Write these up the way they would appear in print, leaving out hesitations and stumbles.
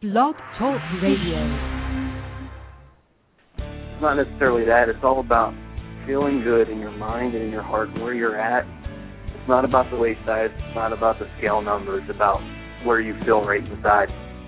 Blog Talk Radio. It's not necessarily that. It's all about feeling good in your mind and in your heart and where you're at. It's not about the weight size. It's not about the scale number. It's about where you feel right inside.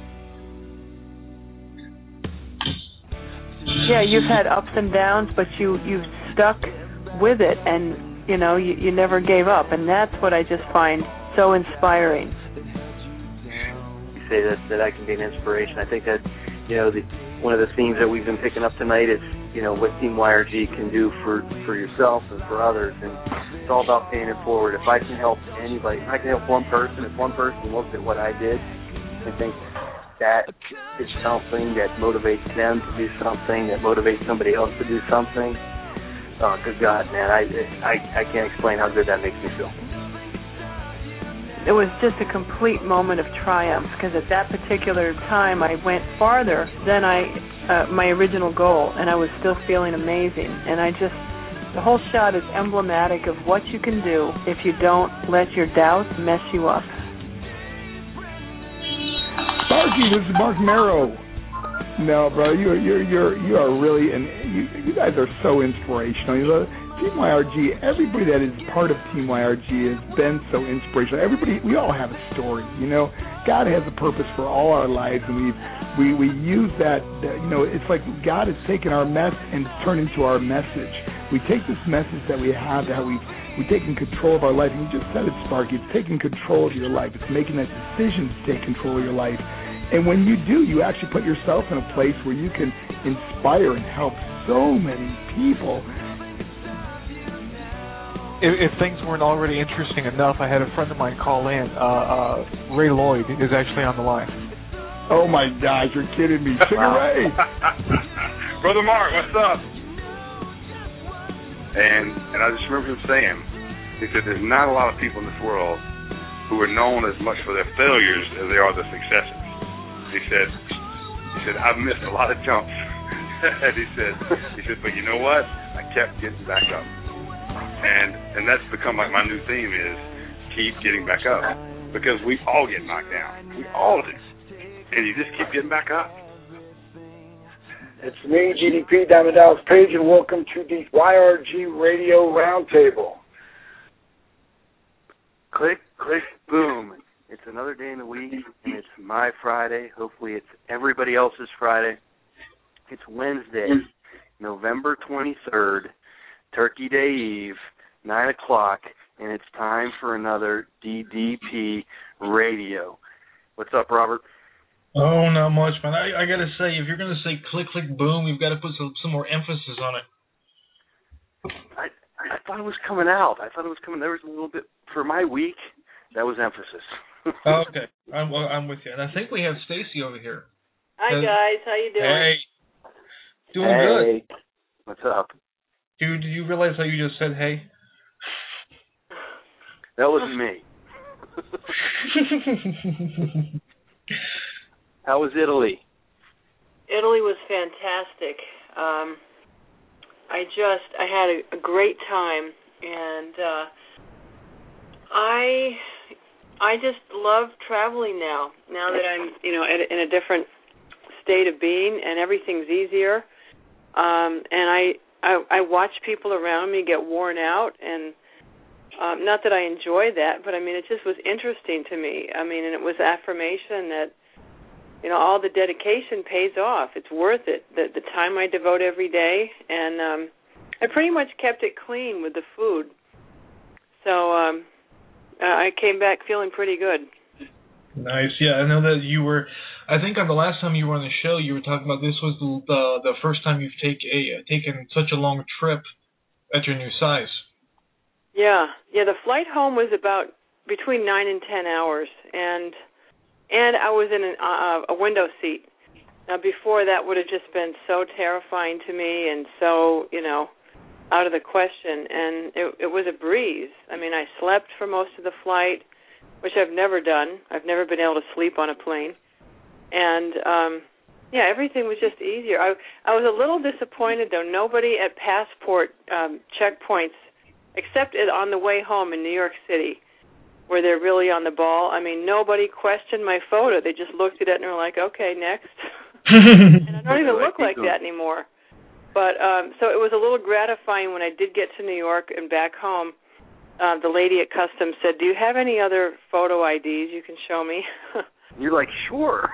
Yeah, you've had ups and downs, but you've stuck with it, and you never gave up, and that's what I just find so inspiring. You say that I can be an inspiration. I think that one of the themes that we've been picking up tonight is what Team YRG can do for yourself and for others, and it's all about paying it forward. If I can help anybody, if I can help one person, if one person looks at what I did and thinks that is something that motivates them to do something, that motivates somebody else to do something, good God, man, I can't explain how good that makes me feel. It was just a complete moment of triumph, because at that particular time I went farther than my original goal, and I was still feeling amazing. And the whole shot is emblematic of what you can do if you don't let your doubts mess you up. Sparky, this is Mark Merrow. No, bro, you are really, and you guys are so inspirational. Team YRG, everybody that is part of Team YRG has been so inspirational. Everybody, we all have a story, God has a purpose for all our lives, and we use that, it's like God has taken our mess and turned into our message. We take this message that we have, that we're taking control of our life, and you just said it, Sparky, it's taking control of your life. It's making that decision to take control of your life. And when you do, you actually put yourself in a place where you can inspire and help so many people. If things weren't already interesting enough, I had a friend of mine call in. Ray Lloyd is actually on the line. Oh, my gosh, you're kidding me. Sugar Ray. Brother Mark, what's up? And I just remember him saying, he said, there's not a lot of people in this world who are known as much for their failures as they are their successes. He said, I've missed a lot of jumps. And he said, but you know what? I kept getting back up. And that's become like my new theme is keep getting back up. Because we all get knocked down. We all do. And you just keep getting back up. It's me, GDP, Diamond Dallas Page, and welcome to the YRG Radio Roundtable. Click, click, boom. It's another day in the week, and it's my Friday. Hopefully it's everybody else's Friday. It's Wednesday, November 23rd, Turkey Day Eve, 9 o'clock, and it's time for another DDP Radio. What's up, Robert? Oh, not much, man. I got to say, if you're going to say click, click, boom, you've got to put some more emphasis on it. I thought it was coming out. There was a little bit, for my week, that was emphasis. Okay, I'm with you. And I think we have Stacy over here. Hi, guys. How you doing? Hey. Doing good. What's up? Dude, did you realize how you just said hey? That wasn't me. How was Italy? Italy was fantastic. I had a great time, and I just love traveling now that I'm, in a different state of being, and everything's easier. And I watch people around me get worn out, and not that I enjoy that, but it just was interesting to me. And it was affirmation that, all the dedication pays off. It's worth it. The time I devote every day, and I pretty much kept it clean with the food. So I came back feeling pretty good. Nice. Yeah, I know that you were. I think on the last time you were on the show, you were talking about this was the first time you've taken such a long trip at your new size. Yeah. The flight home was about between 9 and 10 hours, and I was in a window seat. Now, before that would have just been so terrifying to me, and so out of the question. And it was a breeze. I slept for most of the flight, which I've never done. I've never been able to sleep on a plane. And, everything was just easier. I was a little disappointed, though. Nobody at passport checkpoints, except on the way home in New York City, where they're really on the ball. I mean, nobody questioned my photo. They just looked at it and were like, okay, next. And I don't even look like that anymore. But so it was a little gratifying when I did get to New York and back home. The lady at Customs said, do you have any other photo IDs you can show me? You're like, sure.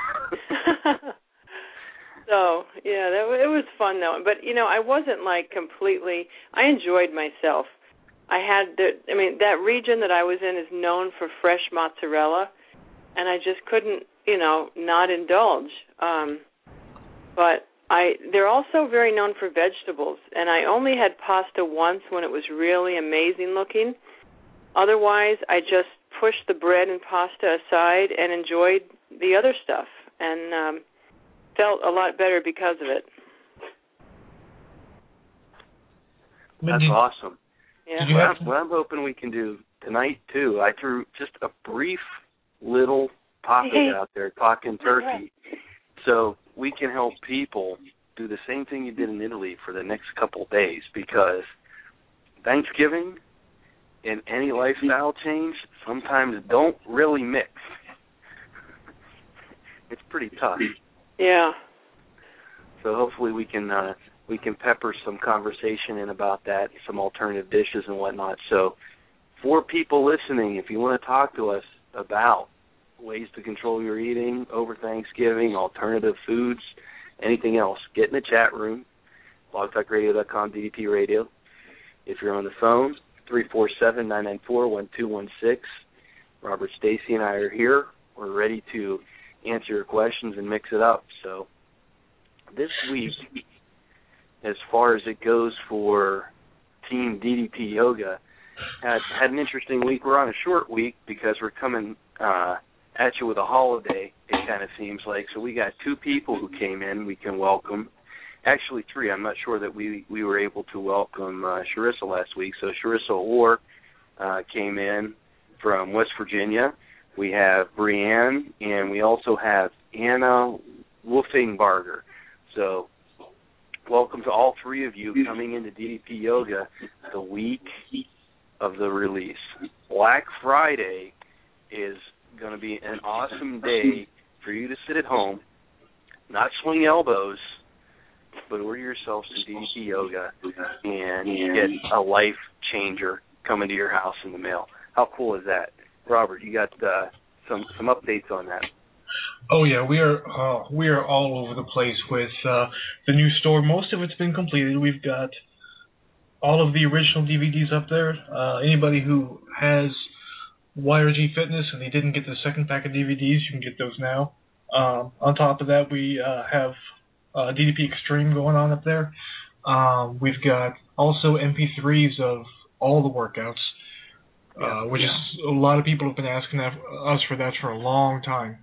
So, yeah, it was fun, though. But, you know, I wasn't, like, completely – I enjoyed myself. That region that I was in is known for fresh mozzarella, and I just couldn't, you know, not indulge. But they're also very known for vegetables, and I only had pasta once when it was really amazing looking. Otherwise, I just pushed the bread and pasta aside and enjoyed the other stuff, and felt a lot better because of it. That's awesome. Yeah. What I'm hoping we can do tonight, too, I threw just a brief little topic out there, talking turkey, so we can help people do the same thing you did in Italy for the next couple days, because Thanksgiving and any lifestyle change sometimes don't really mix. It's pretty tough. Yeah. So hopefully we can pepper some conversation in about that, some alternative dishes and whatnot. So for people listening, if you want to talk to us about ways to control your eating over Thanksgiving, alternative foods, anything else, get in the chat room, blogtalkradio.com, DDP Radio. If you're on the phone, 347-994-1216. Robert, Stacy, and I are here. We're ready to answer your questions and mix it up. So this week, as far as it goes for Team DDP Yoga, had an interesting week. We're on a short week because we're coming at you with a holiday, it kind of seems like. So we got 2 people who came in we can welcome. Actually 3. I'm not sure that we were able to welcome Sharissa last week. So Sharissa Orr came in from West Virginia. We have Brianne, and we also have Anna Wolfingbarger. So welcome to all 3 of you coming into DDP Yoga the week of the release. Black Friday is going to be an awesome day for you to sit at home, not swing elbows, but order yourself some DDP Yoga and get a life changer coming to your house in the mail. How cool is that? Robert, you got some updates on that. Oh yeah, we are all over the place with the new store. Most of it's been completed. We've got all of the original DVDs up there. Anybody who has YRG Fitness and they didn't get the second pack of DVDs, you can get those now. On top of that, we have DDP Extreme going on up there. We've got also MP3s of all the workouts. Which is a lot of people have been asking us for that for a long time.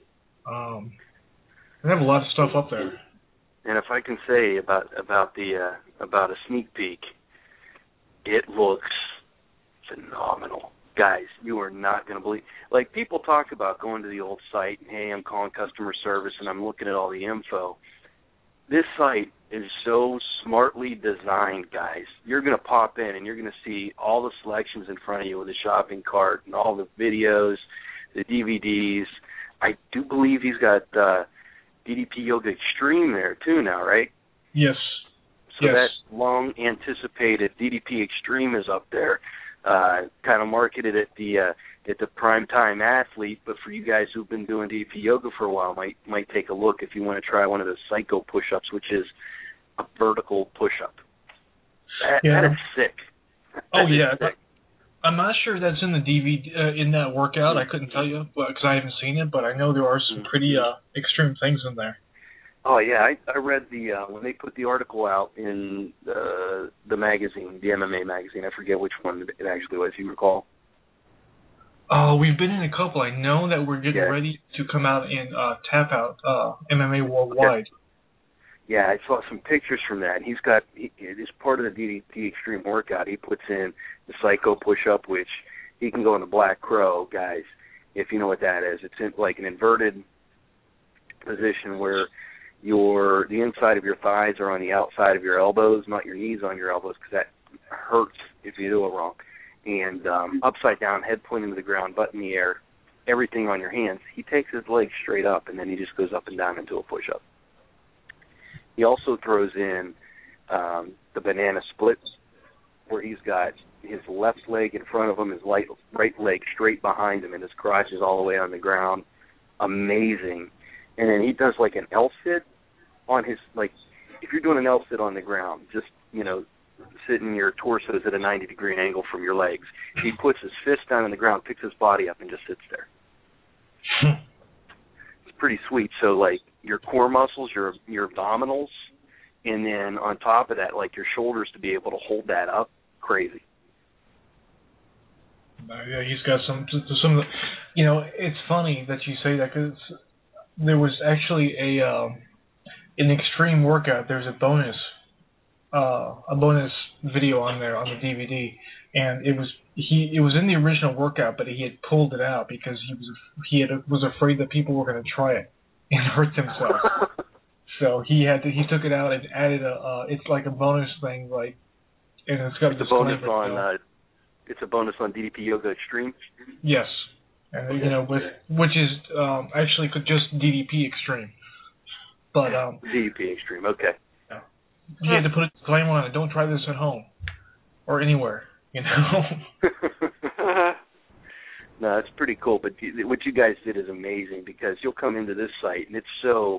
We have a lot of stuff up there. And if I can say about a sneak peek, it looks phenomenal, guys. You are not going to believe. Like, people talk about going to the old site and, hey, I'm calling customer service and I'm looking at all the info. This site is so smartly designed, guys. You're going to pop in and you're going to see all the selections in front of you with the shopping cart and all the videos, the DVDs. I do believe he's got DDP Yoga Extreme there too now, right? Yes. So that long-anticipated DDP Extreme is up there, kind of marketed at the primetime athlete, but for you guys who've been doing DDP Yoga for a while, might take a look if you want to try one of those Psycho push-ups, which is a vertical push-up. That is sick. Sick. I'm not sure that's in the DVD in that workout. I couldn't tell you because I haven't seen it, but I know there are some pretty extreme things in there. Oh yeah, I read when they put the article out in the magazine, the MMA magazine. I forget which one it actually was. You recall? Oh, we've been in a couple. I know that we're getting ready to come out and tap out MMA Worldwide. Okay. Yeah, I saw some pictures from that. He's got, as part of the DDP Extreme workout, he puts in the Psycho push-up, which he can go in the Black Crow, guys, if you know what that is. It's in, like an inverted position where the inside of your thighs are on the outside of your elbows, not your knees on your elbows, because that hurts if you do it wrong. and upside down, head pointing to the ground, butt in the air, everything on your hands. He takes his legs straight up, and then he just goes up and down into a push-up. He also throws in the banana splits, where he's got his left leg in front of him, his right leg straight behind him, and his crotch is all the way on the ground. Amazing. And then he does like an L-sit on his, like, if you're doing an L-sit on the ground, just, you know, sitting your torso is at a 90-degree angle from your legs. He puts his fist down on the ground, picks his body up, and just sits there. It's pretty sweet. So, like, your core muscles, your abdominals, and then on top of that, like, your shoulders to be able to hold that up, crazy. Yeah, he's got some. You know, it's funny that you say that, because there was actually an extreme workout. There's a bonus video on there on the DVD, and it was in the original workout, but he had pulled it out because he was afraid that people were going to try it and hurt themselves. So he took it out and added it's like a bonus thing, like, and it's got a bonus on it's a bonus on DDP Yoga Extreme. Yes, and you know, which is actually just DDP Extreme, but DDP Extreme, okay. Yeah. You had to put a disclaimer on it. Don't try this at home or anywhere, you know. No, it's pretty cool. But what you guys did is amazing, because you'll come into this site and it's so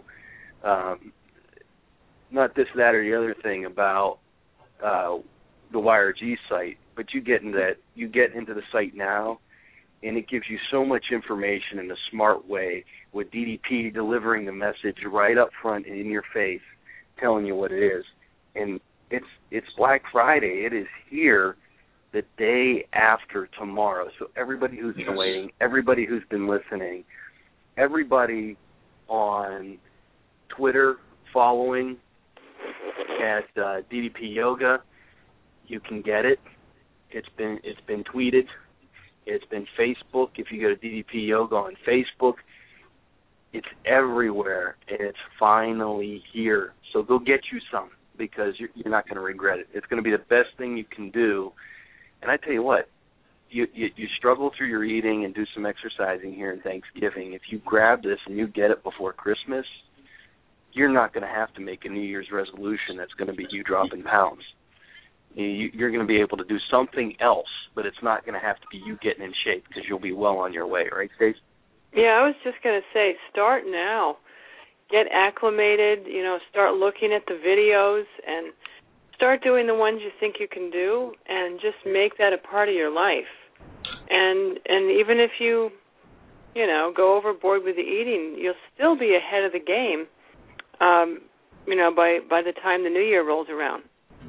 not this, that, or the other thing about the YRG site, but you get into the site now, and it gives you so much information in a smart way, with DDP delivering the message right up front and in your face, telling you what it is. And it's Black Friday. It is here the day after tomorrow. So everybody who's been waiting, everybody who's been listening, everybody on Twitter following at DDP Yoga, you can get it. It's been tweeted. It's been Facebook. If you go to DDP Yoga on Facebook, it's everywhere, and it's finally here. So go get you some, because you're not going to regret it. It's going to be the best thing you can do. And I tell you what, you struggle through your eating and do some exercising here in Thanksgiving. If you grab this and you get it before Christmas, you're not going to have to make a New Year's resolution that's going to be you dropping pounds. You're going to be able to do something else, but it's not going to have to be you getting in shape, because you'll be well on your way, right, Stacey? Yeah, I was just going to say, start now. Get acclimated, you know, start looking at the videos and start doing the ones you think you can do, and just make that a part of your life. And even if you know, go overboard with the eating, you'll still be ahead of the game, you know, by the time the new year rolls around.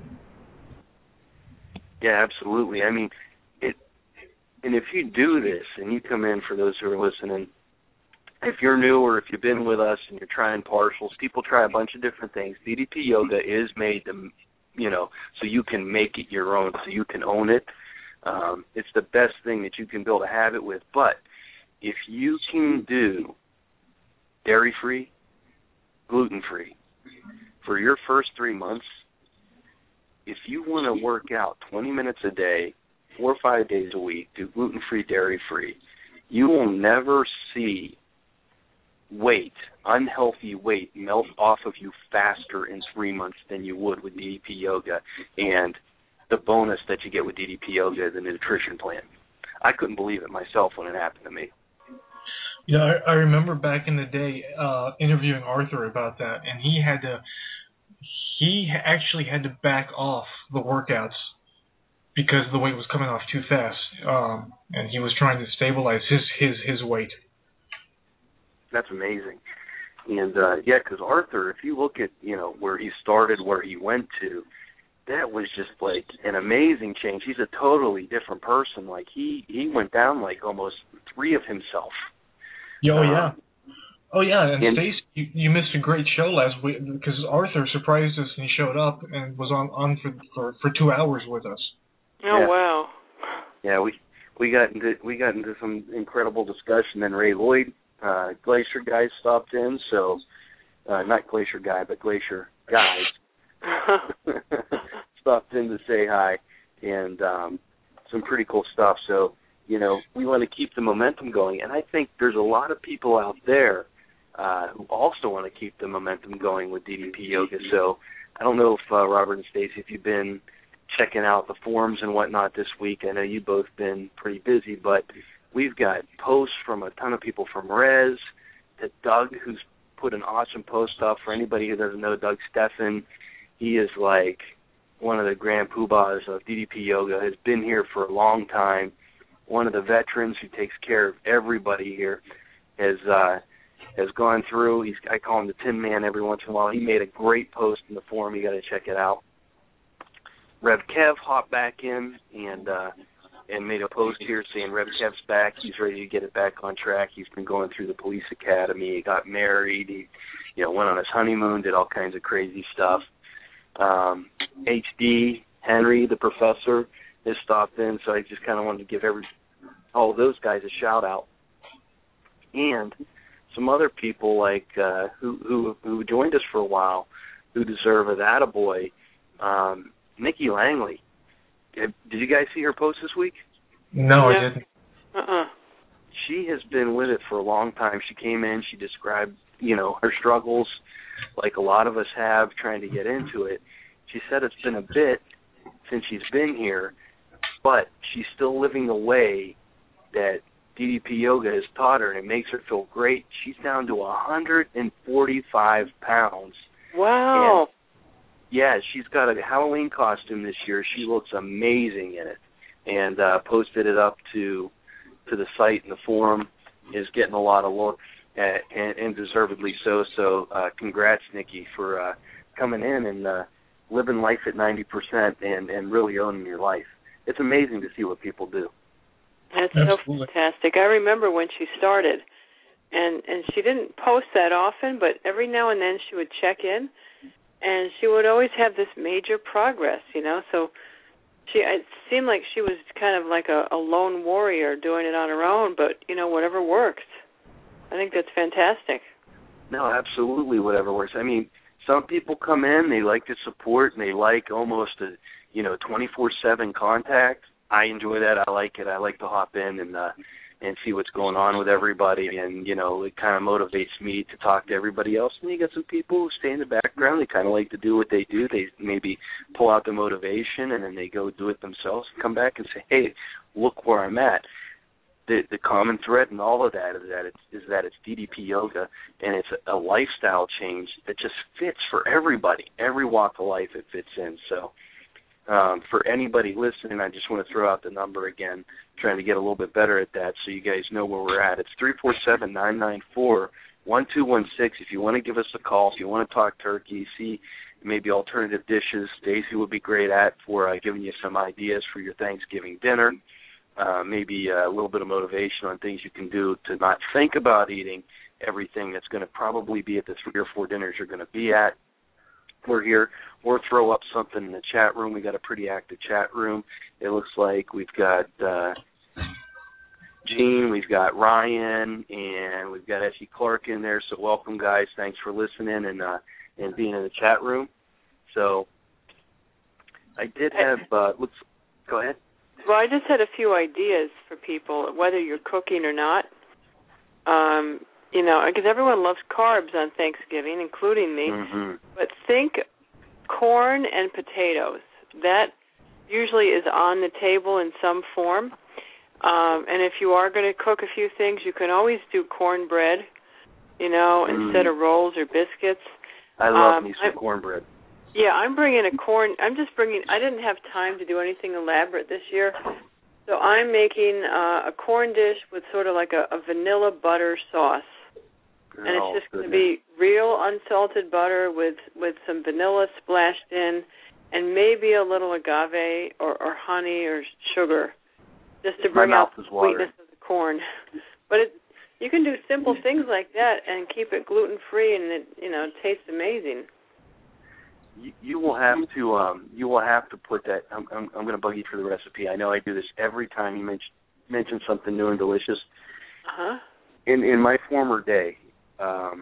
Yeah, absolutely. I mean, and if you do this, and you come in, for those who are listening, if you're new or if you've been with us and you're trying partials, people try a bunch of different things. DDP Yoga is made to, you know, so you can make it your own, so you can own it. It's the best thing that you can build a habit with. But if you can do dairy-free, gluten-free for your first 3 months, if you want to work out 20 minutes a day, 4 or 5 days a week, do gluten-free, dairy-free, you will never see unhealthy weight melt off of you faster in 3 months than you would with DDP Yoga, and the bonus that you get with DDP Yoga, the nutrition plan. I couldn't believe it myself when it happened to me. You know, I remember back in the day interviewing Arthur about that, and he actually had to back off the workouts because the weight was coming off too fast, and he was trying to stabilize his weight. That's amazing. And, yeah, because Arthur, if you look at, you know, where he started, where he went to, that was just, like, an amazing change. He's a totally different person. Like, he went down, like, almost 3 of himself. Yeah. Oh, yeah, and Stacey, you missed a great show last week, because Arthur surprised us and he showed up and was on for 2 hours with us. Oh, yeah. Wow. Yeah, we got into some incredible discussion. Then Ray Lloyd, Glacier Guys, stopped in, so not Glacier Guy, but Glacier Guys stopped in to say hi, and some pretty cool stuff. So, you know, we want to keep the momentum going. And I think there's a lot of people out there who also want to keep the momentum going with DDP Yoga. So I don't know if, Robert and Stacy, if you've been checking out the forums and whatnot this week. I know you've both been pretty busy, but we've got posts from a ton of people, from Rez to Doug, who's put an awesome post up. For anybody who doesn't know Doug Steffen, he is like one of the grand poobahs of DDP Yoga, has been here for a long time, one of the veterans who takes care of everybody here, has gone through. I call him the Tin Man every once in a while. He made a great post in the forum. You got to check it out. Rev Kev hopped back in and made a post here saying Rev Kev's back. He's ready to get it back on track. He's been going through the police academy. He got married. He, went on his honeymoon, did all kinds of crazy stuff. HD, Henry, the professor, has stopped in, so I just kind of wanted to give all of those guys a shout-out. And some other people like who joined us for a while who deserve an attaboy. Nikki Langley. Did you guys see her post this week? No, I didn't. She has been with it for a long time. She came in, she described, her struggles like a lot of us have trying to get into it. She said it's been a bit since she's been here, but she's still living the way that DDP Yoga has taught her, and it makes her feel great. She's down to 145 pounds. Wow. And yeah, she's got a Halloween costume this year. She looks amazing in it, and posted it up to the site, and the forum is getting a lot of looks, and deservedly so. So congrats, Nikki, for coming in and living life at 90% and really owning your life. It's amazing to see what people do. That's so fantastic. I remember when she started, and she didn't post that often, but every now and then she would check in, and she would always have this major progress, So it seemed like she was kind of like a lone warrior doing it on her own, but, whatever works. I think that's fantastic. No, absolutely, whatever works. I mean, some people come in, they like to support, and they like almost a 24/7 contact. I enjoy that. I like it. I like to hop in and see what's going on with everybody, and it kind of motivates me to talk to everybody else. And you got some people who stay in the background. They kind of like to do what they do. They maybe pull out the motivation, and then they go do it themselves and come back and say, "Hey, look where I'm at." The common thread in all of that is that it's DDP Yoga, and it's a lifestyle change that just fits for everybody, every walk of life it fits in. So for anybody listening, I just want to throw out the number again, trying to get a little bit better at that so you guys know where we're at. It's 347-994-1216. If you want to give us a call, if you want to talk turkey, see maybe alternative dishes, Stacy would be great for giving you some ideas for your Thanksgiving dinner. Maybe a little bit of motivation on things you can do to not think about eating everything that's going to probably be at the 3 or 4 dinners you're going to be at. We're here. Or throw up something in the chat room. We got a pretty active chat room. It looks like we've got Gene, we've got Ryan, and we've got S.E. Clark in there. So welcome, guys. Thanks for listening and being in the chat room. So I did have go ahead. Well, I just had a few ideas for people, whether you're cooking or not. Because everyone loves carbs on Thanksgiving, including me. Mm-hmm. But think corn and potatoes. That usually is on the table in some form. And if you are going to cook a few things, you can always do cornbread, instead of rolls or biscuits. I love me some cornbread. Yeah, I didn't have time to do anything elaborate this year, so I'm making a corn dish with sort of like a vanilla butter sauce. And it's just going to be real unsalted butter with some vanilla splashed in, and maybe a little agave or honey or sugar, just to bring out the sweetness of the corn. But you can do simple things like that and keep it gluten-free, and it tastes amazing. You will have to put that. I'm going to bug you for the recipe. I know I do this every time you mention something new and delicious. In my former day,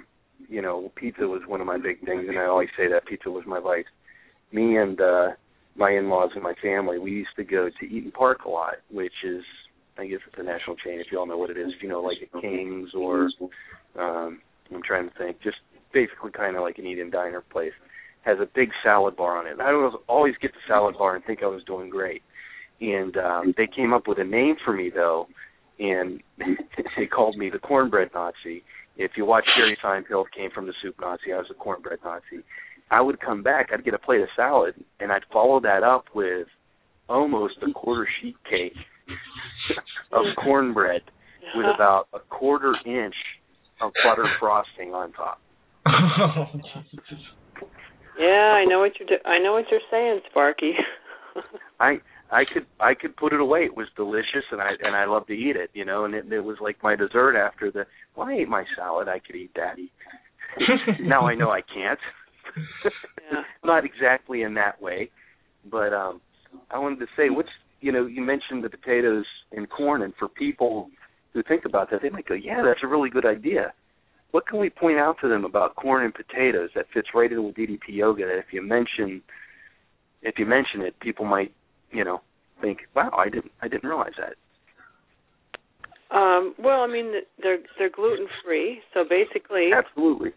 pizza was one of my big things, and I always say that pizza was my vice. Me and my in-laws and my family, we used to go to Eaton Park a lot, which is, I guess it's a national chain if you all know what it is. If you know, like a King's or I'm trying to think, just basically kind of like an eat-in diner place. Has a big salad bar on it. I would always get the salad bar and think I was doing great. And they came up with a name for me, though, and they called me the Cornbread Nazi. If you watch Jerry Seinfeld came from the Soup Nazi, I was the Cornbread Nazi. I would come back, I'd get a plate of salad, and I'd follow that up with almost a quarter sheet cake of cornbread with about a quarter inch of butter frosting on top. Yeah, I know what you're saying, Sparky. I could put it away. It was delicious, and I love to eat it, you know. And it was like my dessert after the. Well, I ate my salad. I could eat that. Now I know I can't. Yeah. Not exactly in that way, but I wanted to say, you mentioned the potatoes and corn, and for people who think about that, they might go, yeah, that's a really good idea. What can we point out to them about corn and potatoes that fits right in with DDP yoga? That if you mention it, people might, think, wow, I didn't realize that. Well, I mean, they're gluten free, so basically, absolutely,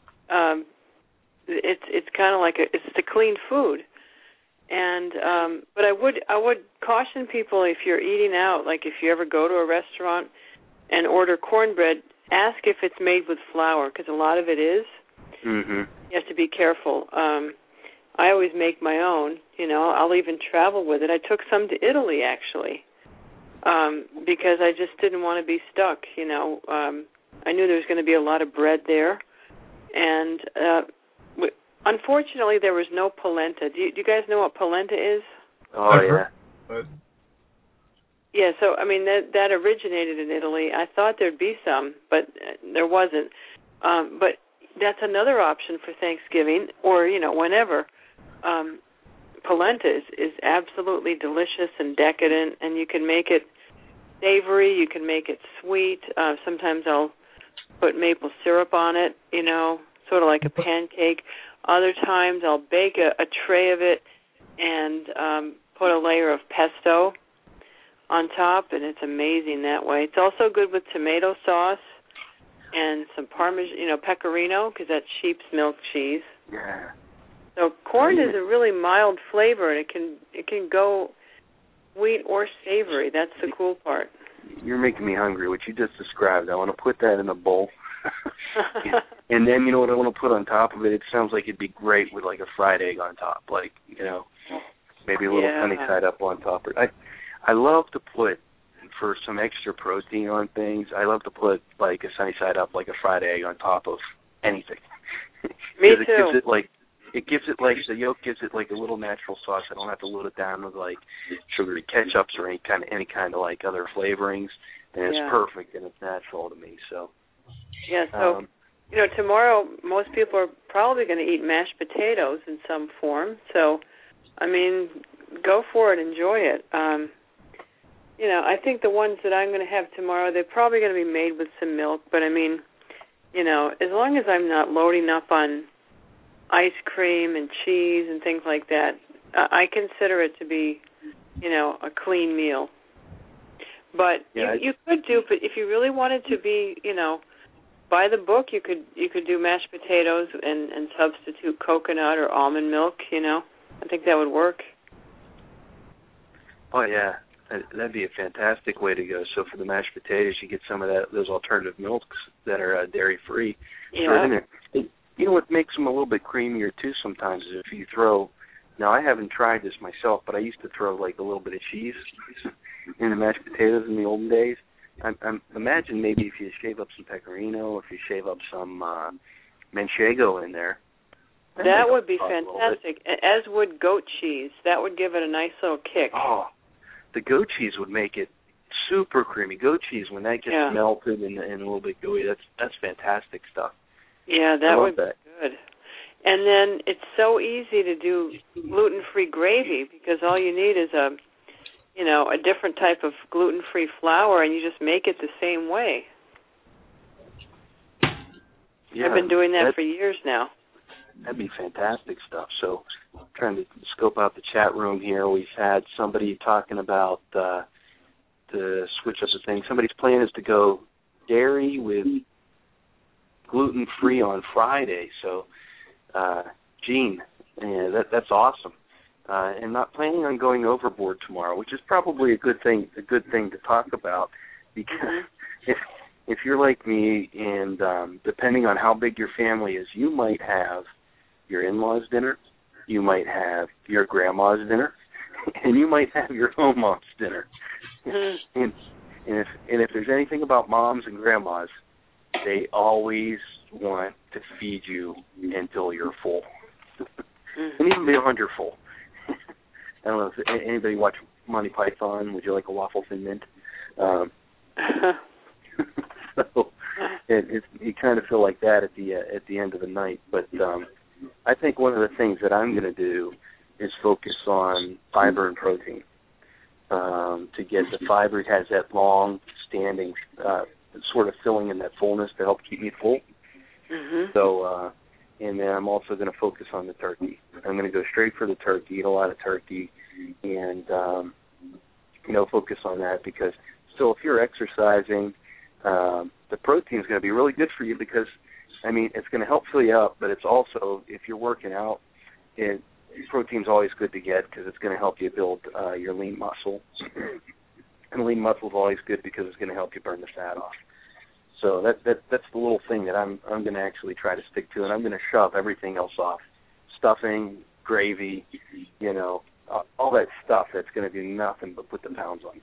it's kind of like it's the clean food. And but I would caution people, if you're eating out, like if you ever go to a restaurant and order cornbread, ask if it's made with flour, because a lot of it is. Mm-hmm. You have to be careful. I always make my own. I'll even travel with it. I took some to Italy, actually, because I just didn't want to be stuck. I knew there was going to be a lot of bread there, and unfortunately, there was no polenta. Do you guys know what polenta is? Oh, yeah. Yeah, so, I mean, that originated in Italy. I thought there'd be some, but there wasn't. But that's another option for Thanksgiving or, whenever. Polenta is absolutely delicious and decadent, and you can make it savory, you can make it sweet. Sometimes I'll put maple syrup on it, sort of like a pancake. Other times I'll bake a tray of it and put a layer of pesto on top, and it's amazing that way. It's also good with tomato sauce and some Parmesan, pecorino, because that's sheep's milk cheese. Yeah. So corn is a really mild flavor, and it can go sweet or savory. That's the cool part. You're making me hungry. What you just described, I want to put that in a bowl. And then, you know what I want to put on top of it? It sounds like it'd be great with like a fried egg on top, like, maybe a little sunny side up on top. I love to put, for some extra protein on things, I love to put like a sunny side up, like a fried egg on top of anything. Me too. It gives it like the yolk gives it like a little natural sauce. I don't have to load it down with like sugary ketchups or any kind of like other flavorings, and it's perfect and it's natural to me. So yeah. So tomorrow most people are probably going to eat mashed potatoes in some form. So I mean, go for it, enjoy it. I think the ones that I'm going to have tomorrow, they're probably going to be made with some milk. But I mean, as long as I'm not loading up on ice cream and cheese and things like that, I consider it to be, a clean meal. But you could do, but if you really wanted to be, by the book, you could do mashed potatoes and substitute coconut or almond milk. I think that would work. Oh yeah, that'd be a fantastic way to go. So for the mashed potatoes, you get some of those alternative milks that are dairy free. Yeah. In there. You know what makes them a little bit creamier too sometimes is if you throw, now I haven't tried this myself, but I used to throw like a little bit of cheese in the mashed potatoes in the olden days. I imagine maybe if you shave up some pecorino, if you shave up some manchego in there. That would be fantastic, as would goat cheese. That would give it a nice little kick. Oh, the goat cheese would make it super creamy. Goat cheese, when that gets melted and a little bit gooey, that's fantastic stuff. Yeah, that would be good. And then it's so easy to do gluten-free gravy because all you need is a different type of gluten-free flour, and you just make it the same way. Yeah, I've been doing that for years now. that'd be fantastic stuff. So I'm trying to scope out the chat room here. We've had somebody talking about to switch up the thing. Somebody's plan is to go dairy with gluten-free on Friday. So, Gene, that's awesome. And not planning on going overboard tomorrow, which is probably a good thing to talk about, because if you're like me, and depending on how big your family is, you might have your in-laws' dinner, you might have your grandma's dinner, and you might have your own mom's dinner. And if there's anything about moms and grandmas, they always want to feed you until you're full, and even beyond you're full. I don't know if anybody watch Monty Python. Would you like a waffle thin mint? So you kind of feel like that at the end of the night. But I think one of the things that I'm going to do is focus on fiber and protein. To get the fiber, it has that long-standing sort of filling in that fullness to help keep me full. So, and then I'm also going to focus on the turkey. I'm going to go straight for the turkey, eat a lot of turkey, and focus on that, because still, if you're exercising, the protein is going to be really good for you, because, I mean, it's going to help fill you up, but it's also, if you're working out, protein's always good to get, because it's going to help you build your lean muscle. And lean muscle is always good because it's going to help you burn the fat off. So that's the little thing that I'm going to actually try to stick to, and I'm going to shove everything else off. Stuffing, gravy, all that stuff that's going to do nothing but put the pounds on.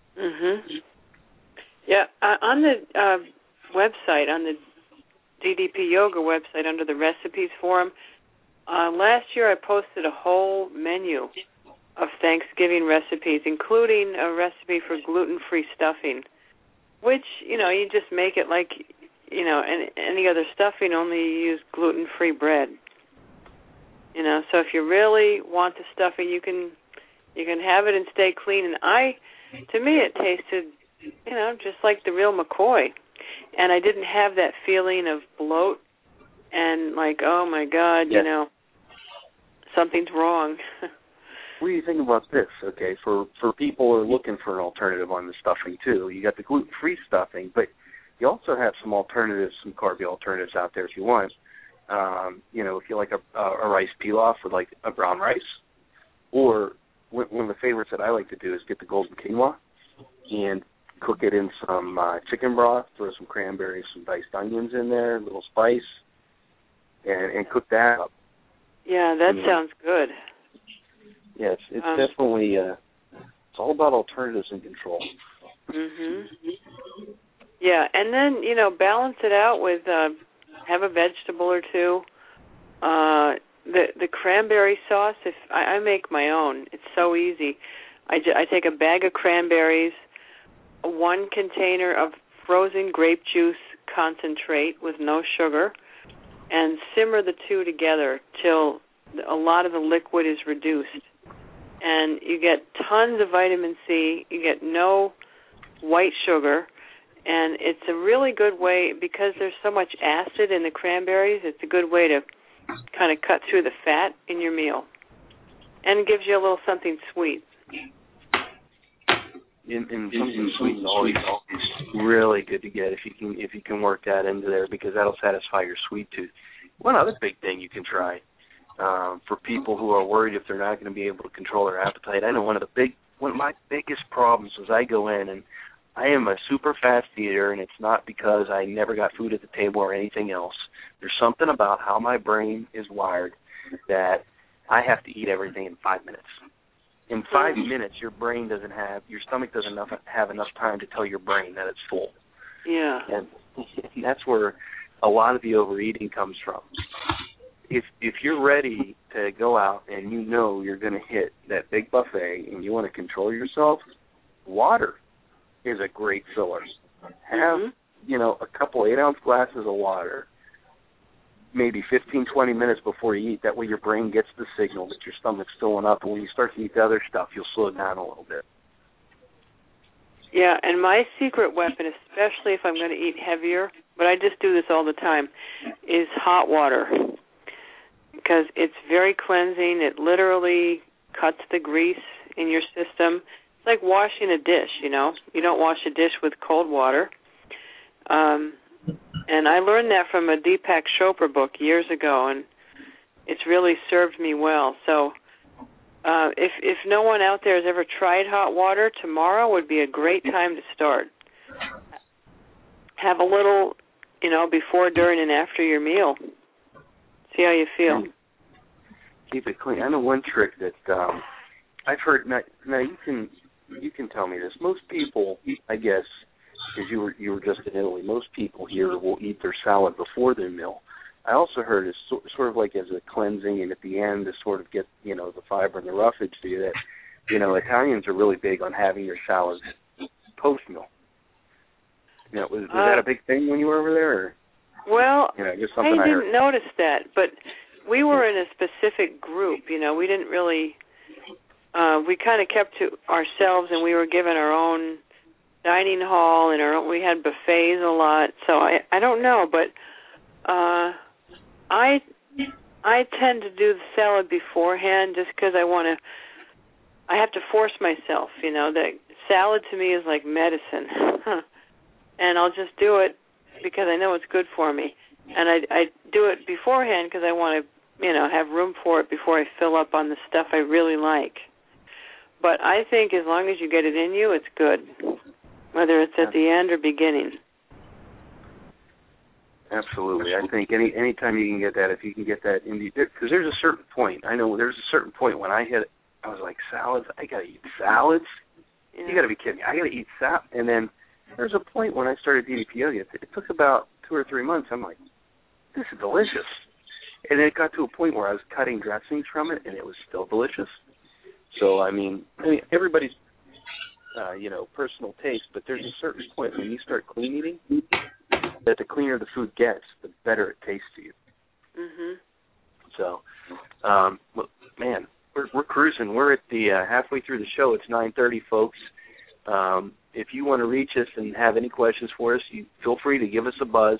Yeah, on the website, on the DDP Yoga website, under the recipes forum, last year I posted a whole menu of Thanksgiving recipes, including a recipe for gluten-free stuffing, which, you just make it like, any other stuffing, only you use gluten-free bread. So if you really want the stuffing, you can have it and stay clean. And to me, it tasted, just like the real McCoy. And I didn't have that feeling of bloat and like, oh my God, something's wrong. What do you think about this? Okay, for people who are looking for an alternative on the stuffing too, you got the gluten-free stuffing, but you also have some alternatives, some carby alternatives out there if you want. If you like a rice pilaf with like a brown rice, or one of the favorites that I like to do is get the golden quinoa and cook it in some chicken broth, throw some cranberries, some diced onions in there, a little spice, and cook that up. Yeah, that sounds good. Yeah, it's definitely, it's all about alternatives and control. Yeah, and then, balance it out with, have a vegetable or two. The cranberry sauce, if I make my own, it's so easy. I take a bag of cranberries, 1 container of frozen grape juice concentrate with no sugar, and simmer the two together till a lot of the liquid is reduced. And you get tons of vitamin C, you get no white sugar, and it's a really good way, because there's so much acid in the cranberries, it's a good way to kind of cut through the fat in your meal. And it gives you a little something sweet. And something sweet is always really good to get if you can work that into there, because that'll satisfy your sweet tooth. One other big thing you can try, for people who are worried if they're not going to be able to control their appetite. I know one of my biggest problems is I go in and I am a super fast eater, and it's not because I never got food at the table or anything else. There's something about how my brain is wired that I have to eat everything in 5 minutes. In 5 minutes, your stomach doesn't have enough time to tell your brain that it's full. Yeah. And that's where a lot of the overeating comes from. If you're ready to go out and you're going to hit that big buffet and you want to control yourself, water is a great filler. Have, a couple 8-ounce glasses of water, maybe 15, 20 minutes before you eat. That way your brain gets the signal that your stomach's filling up, and when you start to eat the other stuff, you'll slow down a little bit. Yeah, and my secret weapon, especially if I'm going to eat heavier, but I just do this all the time, is hot water. because it's very cleansing. It literally cuts the grease in your system. It's like washing a dish, you know. You don't wash a dish with cold water. And I learned that from a Deepak Chopra book years ago, and it's really served me well. So if no one out there has ever tried hot water, tomorrow would be a great time to start. Have a little, you know, before, during, and after your meal. See how you feel. Keep it clean. I know one trick that I've heard. Now you can tell me this. Most people, I guess, because you were just in Italy, most people here will eat their salad before their meal. I also heard it's sort of like as a cleansing, and at the end to sort of get, you know, the fiber and the roughage to you. That, you know, Italians are really big on having your salads post meal. You know, was that a big thing when you were over there? Or, well, you know, just I didn't notice that, but we were in a specific group. You know, we didn't really. We kind of kept to ourselves, and we were given our own dining hall, and we had buffets a lot. So I don't know, but I tend to do the salad beforehand just because I have to force myself, you know. That salad to me is like medicine. And I'll just do it because I know it's good for me. And I do it beforehand because I want to, you know, have room for it before I fill up on the stuff I really like. But I think as long as you get it in you, it's good, whether it's at the end or beginning. Absolutely. I think any time you can get that, if you can get that in the, because there's a certain point. I know there's a certain point when I was like, salads? I got to eat salads? Yeah. You got to be kidding me. I got to eat salad. And then there's a point when I started DDP Yoga. It took about 2 or 3 months. I'm like, this is delicious. And then it got to a point where I was cutting dressings from it, and it was still delicious. So, I mean everybody's, you know, personal taste, but there's a certain point when you start clean eating that the cleaner the food gets, the better it tastes to you. Mhm. So, well, man, we're cruising. We're at the halfway through the show. It's 9:30, folks. If you want to reach us and have any questions for us, you feel free to give us a buzz,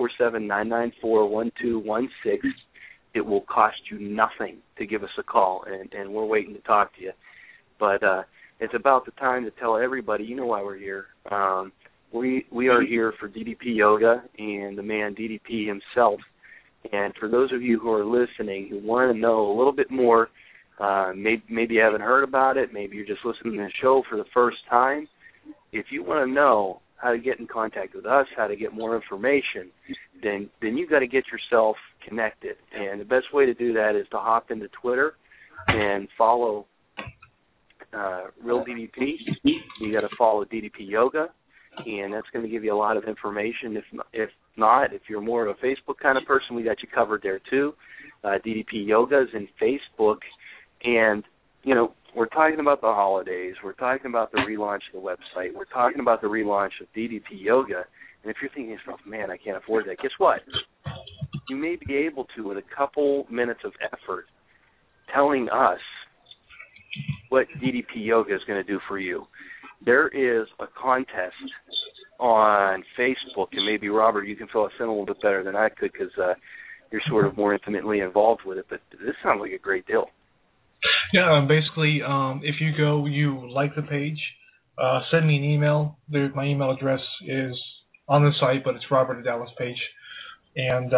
347-994-1216. It will cost you nothing to give us a call, and we're waiting to talk to you. But it's about the time to tell everybody, you know why we're here. We are here for DDP Yoga and the man DDP himself. And for those of you who are listening who want to know a little bit more, maybe you haven't heard about it, maybe you're just listening to the show for the first time, if you want to know how to get in contact with us, how to get more information, then you've got to get yourself connected. And the best way to do that is to hop into Twitter and follow Real DDP. You got to follow DDP Yoga, and that's going to give you a lot of information. If not, if you're more of a Facebook kind of person, we got you covered there too. DDP Yoga is in Facebook, and you know, we're talking about the holidays. We're talking about the relaunch of the website. We're talking about the relaunch of DDP Yoga. And if you're thinking to yourself, man, I can't afford that, guess what? You may be able to, with a couple minutes of effort, telling us what DDP Yoga is going to do for you. There is a contest on Facebook, and maybe, Robert, you can fill us in a little bit better than I could because you're sort of more intimately involved with it. But this sounds like a great deal. Yeah, basically, if you like the page, send me an email. My email address is on the site, but it's Robert Adalis page. And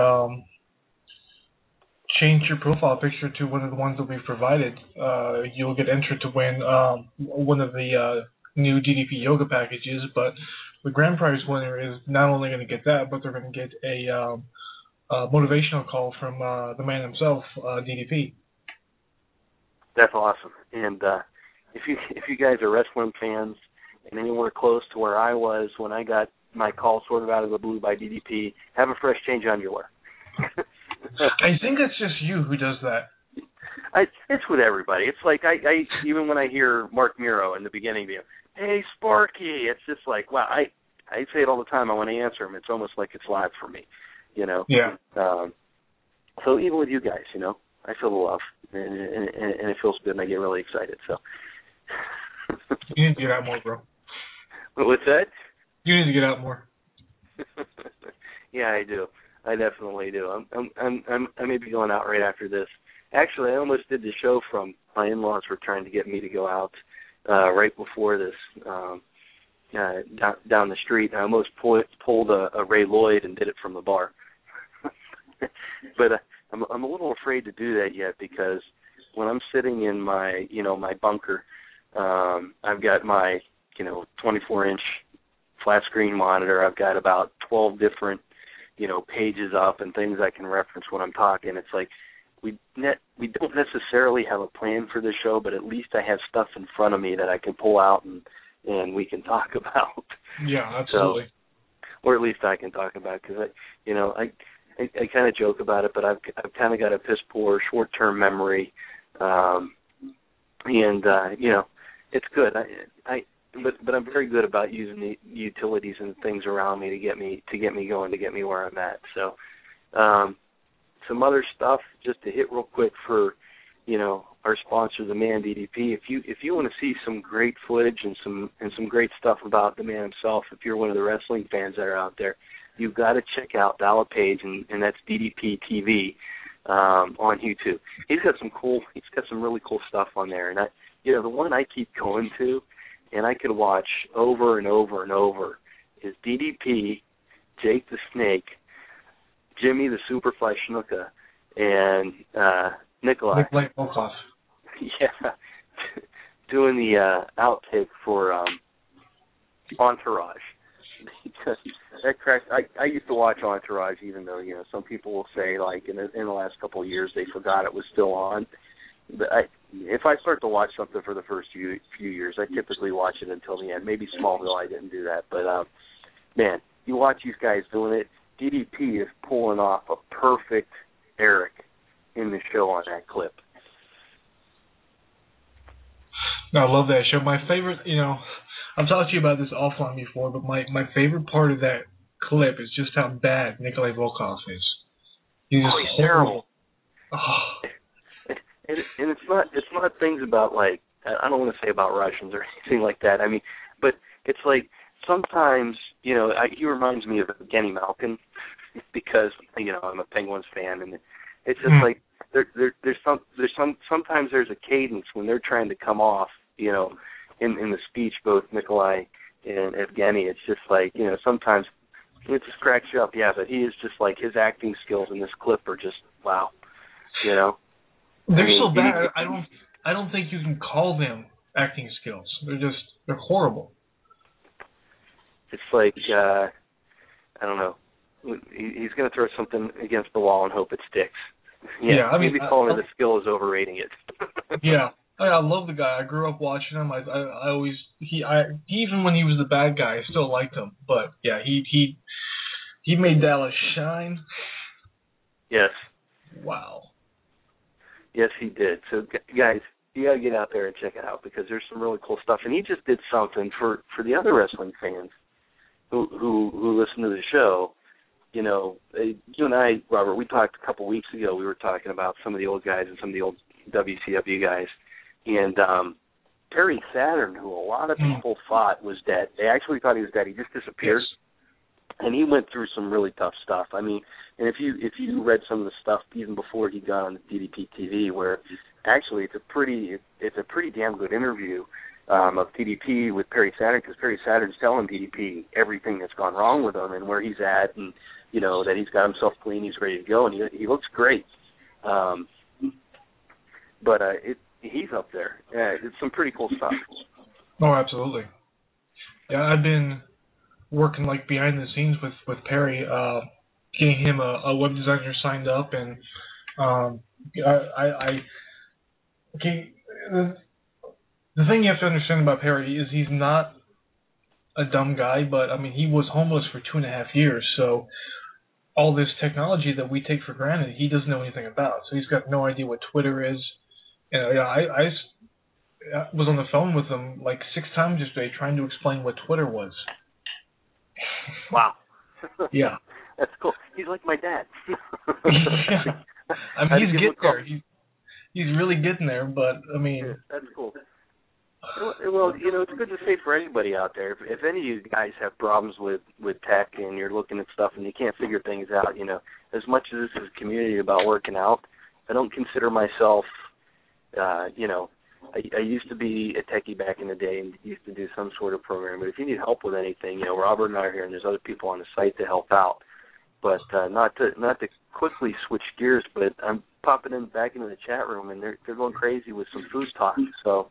change your profile picture to one of the ones that we've provided. You'll get entered to win one of the new DDP Yoga packages, but the grand prize winner is not only going to get that, but they're going to get a motivational call from the man himself, DDP. That's awesome. And if you guys are wrestling fans and anywhere close to where I was when I got my call sort of out of the blue by DDP, have a fresh change of underwear. I think it's just you who does that. It's with everybody. It's like I even when I hear Mark Miro in the beginning, hey Sparky, it's just like, wow. I say it all the time. I want to answer him. It's almost like it's live for me, you know. Yeah. So even with you guys, you know, I feel the love, and it feels good, and I get really excited. So you need to get out more, bro. What's that? You need to get out more. Yeah, I do. I definitely do. I may be going out right after this. Actually, I almost did the show from my in-laws were trying to get me to go out right before this down the street. I almost pulled a Ray Lloyd and did it from the bar. But I'm a little afraid to do that yet because when I'm sitting in my my bunker, I've got my 24-inch flat screen monitor. I've got about 12 different pages up and things I can reference when I'm talking. It's like we don't necessarily have a plan for the show, but at least I have stuff in front of me that I can pull out and we can talk about. Yeah, absolutely. So, or at least I can talk about because I kind of joke about it, but I've kind of got a piss poor short-term memory, and it's good. But I'm very good about using the utilities and things around me to get me going, to get me where I'm at. So, some other stuff just to hit real quick for our sponsor, the Man DDP. If you want to see some great footage and some great stuff about the man himself, if you're one of the wrestling fans that are out there, you've got to check out Dollar Page, and that's DDP TV on YouTube. He's got some really cool stuff on there, and the one I keep going to, and I could watch over and over and over, is DDP, Jake the Snake, Jimmy the Superfly Snuka, and Nikolai Volkov. Yeah, doing the outtake for Entourage. That cracks. I used to watch Entourage, even though some people will say like in the last couple of years they forgot it was still on. But if I start to watch something for the first few years, I typically watch it until the end. Maybe Smallville, I didn't do that, but man, you watch these guys doing it. DDP is pulling off a perfect Eric in the show on that clip. No, I love that show. My favorite, I've talked to you about this offline before, but my favorite part of that clip is just how bad Nikolai Volkov is. He's terrible. Oh. And it's not things about like, I don't want to say about Russians or anything like that. I mean, but it's like sometimes he reminds me of Evgeny Malkin because I'm a Penguins fan, and it's just like sometimes there's a cadence when they're trying to come off in the speech, both Nikolai and Evgeny. It's just like sometimes it just cracks you up. Yeah, but he is just like his acting skills in this clip are just wow. They're so bad. I don't think you can call them acting skills. They're horrible. It's like I don't know. He's going to throw something against the wall and hope it sticks. Yeah, I mean, maybe calling it a skill is overrating it. Yeah, I love the guy. I grew up watching him. I always even when he was the bad guy, I still liked him. But yeah, he made Dallas shine. Yes. Wow. Yes, he did. So, guys, you got to get out there and check it out because there's some really cool stuff. And he just did something for the other wrestling fans who listen to the show. You and I, Robert, we talked a couple weeks ago. We were talking about some of the old guys and some of the old WCW guys. And Perry Saturn, who a lot of people thought was dead, they actually thought he was dead. He just disappeared. Yes. And he went through some really tough stuff. I mean, and if you read some of the stuff even before he got on the DDP TV, where actually it's a pretty damn good interview of DDP with Perry Saturn, because Perry Saturn's telling DDP everything that's gone wrong with him and where he's at, and that he's got himself clean, he's ready to go, and he looks great. But he's up there. It's some pretty cool stuff. Oh, absolutely. Yeah, I've been working like behind the scenes with Perry, getting him a web designer signed up, and the thing you have to understand about Perry is he's not a dumb guy, but I mean he was homeless for 2.5 years, so all this technology that we take for granted, he doesn't know anything about. So he's got no idea what Twitter is. And I was on the phone with him like 6 times yesterday trying to explain what Twitter was. Wow. Yeah. That's cool. He's like my dad. Yeah. I mean, he's getting there. He's really getting there, but I mean, that's cool. Well, it's good to say for anybody out there, if any of you guys have problems with tech and you're looking at stuff and you can't figure things out, as much as this is a community about working out, I don't consider myself, I used to be a techie back in the day and used to do some sort of program. But if you need help with anything, Robert and I are here, and there's other people on the site to help out. But not to quickly switch gears, but I'm popping back into the chat room, and they're going crazy with some food talk. So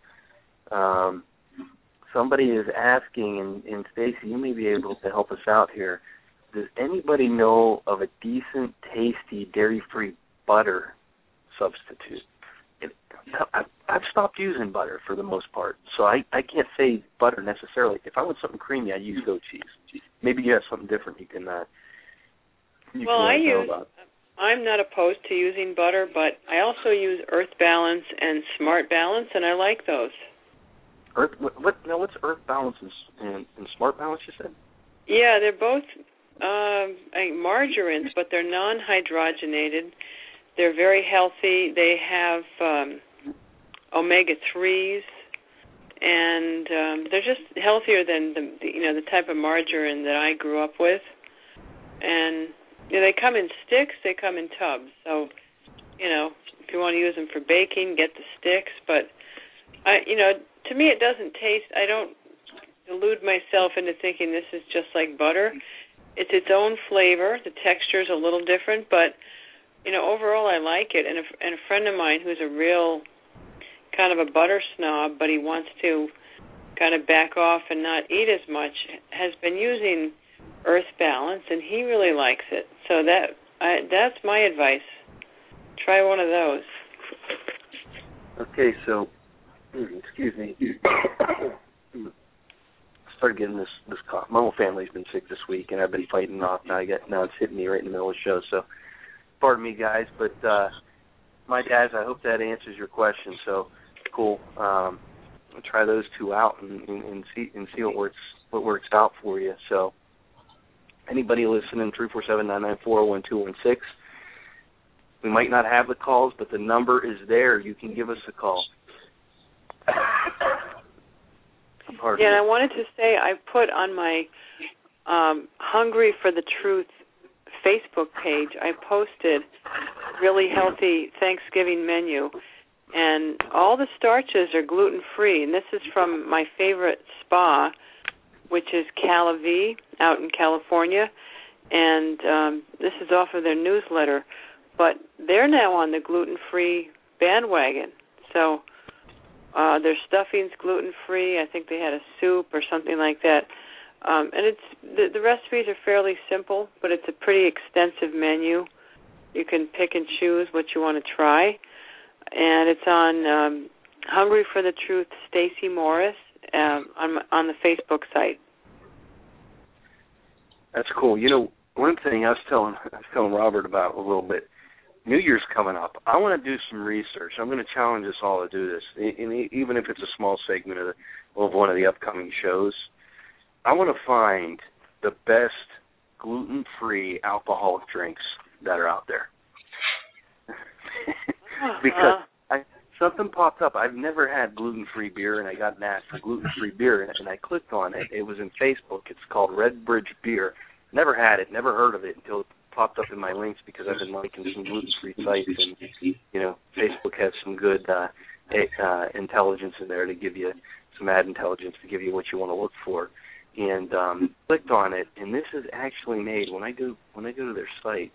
somebody is asking, and Stacy, you may be able to help us out here. Does anybody know of a decent, tasty, dairy-free butter substitute? I've stopped using butter for the most part, so I can't say butter necessarily. If I want something creamy, I use goat cheese. Maybe you have something different you can. I'm not opposed to using butter, but I also use Earth Balance and Smart Balance, and I like those. What's Earth Balance and Smart Balance, you said? Yeah, they're both margarines, but they're non-hydrogenated. They're very healthy. They have omega-3s, and they're just healthier than the type of margarine that I grew up with. And they come in sticks. They come in tubs. So, if you want to use them for baking, get the sticks. But to me, it doesn't taste. I don't delude myself into thinking this is just like butter. It's its own flavor. The texture is a little different, but overall I like it. And a friend of mine who's a real kind of a butter snob, but he wants to kind of back off and not eat as much, has been using Earth Balance, and he really likes it. So that's my advice. Try one of those. Okay, so excuse me. Started getting this cough. My whole family's been sick this week, and I've been fighting off. Now it's hitting me right in the middle of the show. So, pardon me, guys. But my guys, I hope that answers your question. So, cool. I'll try those two out and see what works out for you. So, anybody listening, 347-994-1216. We might not have the calls, but the number is there. You can give us a call. Yeah, and I wanted to say I put on my Hungry for the Truth Facebook page, I posted a really healthy Thanksgiving menu, and all the starches are gluten-free, and this is from my favorite spa, which is Cala V out in California, and this is off of their newsletter, but they're now on the gluten-free bandwagon, so their stuffing's gluten-free. I think they had a soup or something like that. And it's the recipes are fairly simple, but it's a pretty extensive menu. You can pick and choose what you want to try. And it's on Hungry for the Truth, Stacy Morris, on the Facebook site. That's cool. One thing I was telling Robert about a little bit, New Year's coming up. I want to do some research. I'm going to challenge us all to do this, even if it's a small segment of one of the upcoming shows. I want to find the best gluten-free alcoholic drinks that are out there. Because something popped up. I've never had gluten-free beer, and I got an ad for gluten-free beer, and I clicked on it. It was in Facebook. It's called Red Bridge Beer. Never had it, never heard of it until it popped up in my links because I've been liking some gluten-free sites, and Facebook has some good intelligence in there to give you some ad intelligence to give you what you want to look for. And clicked on it, and this is actually made when I go to their site.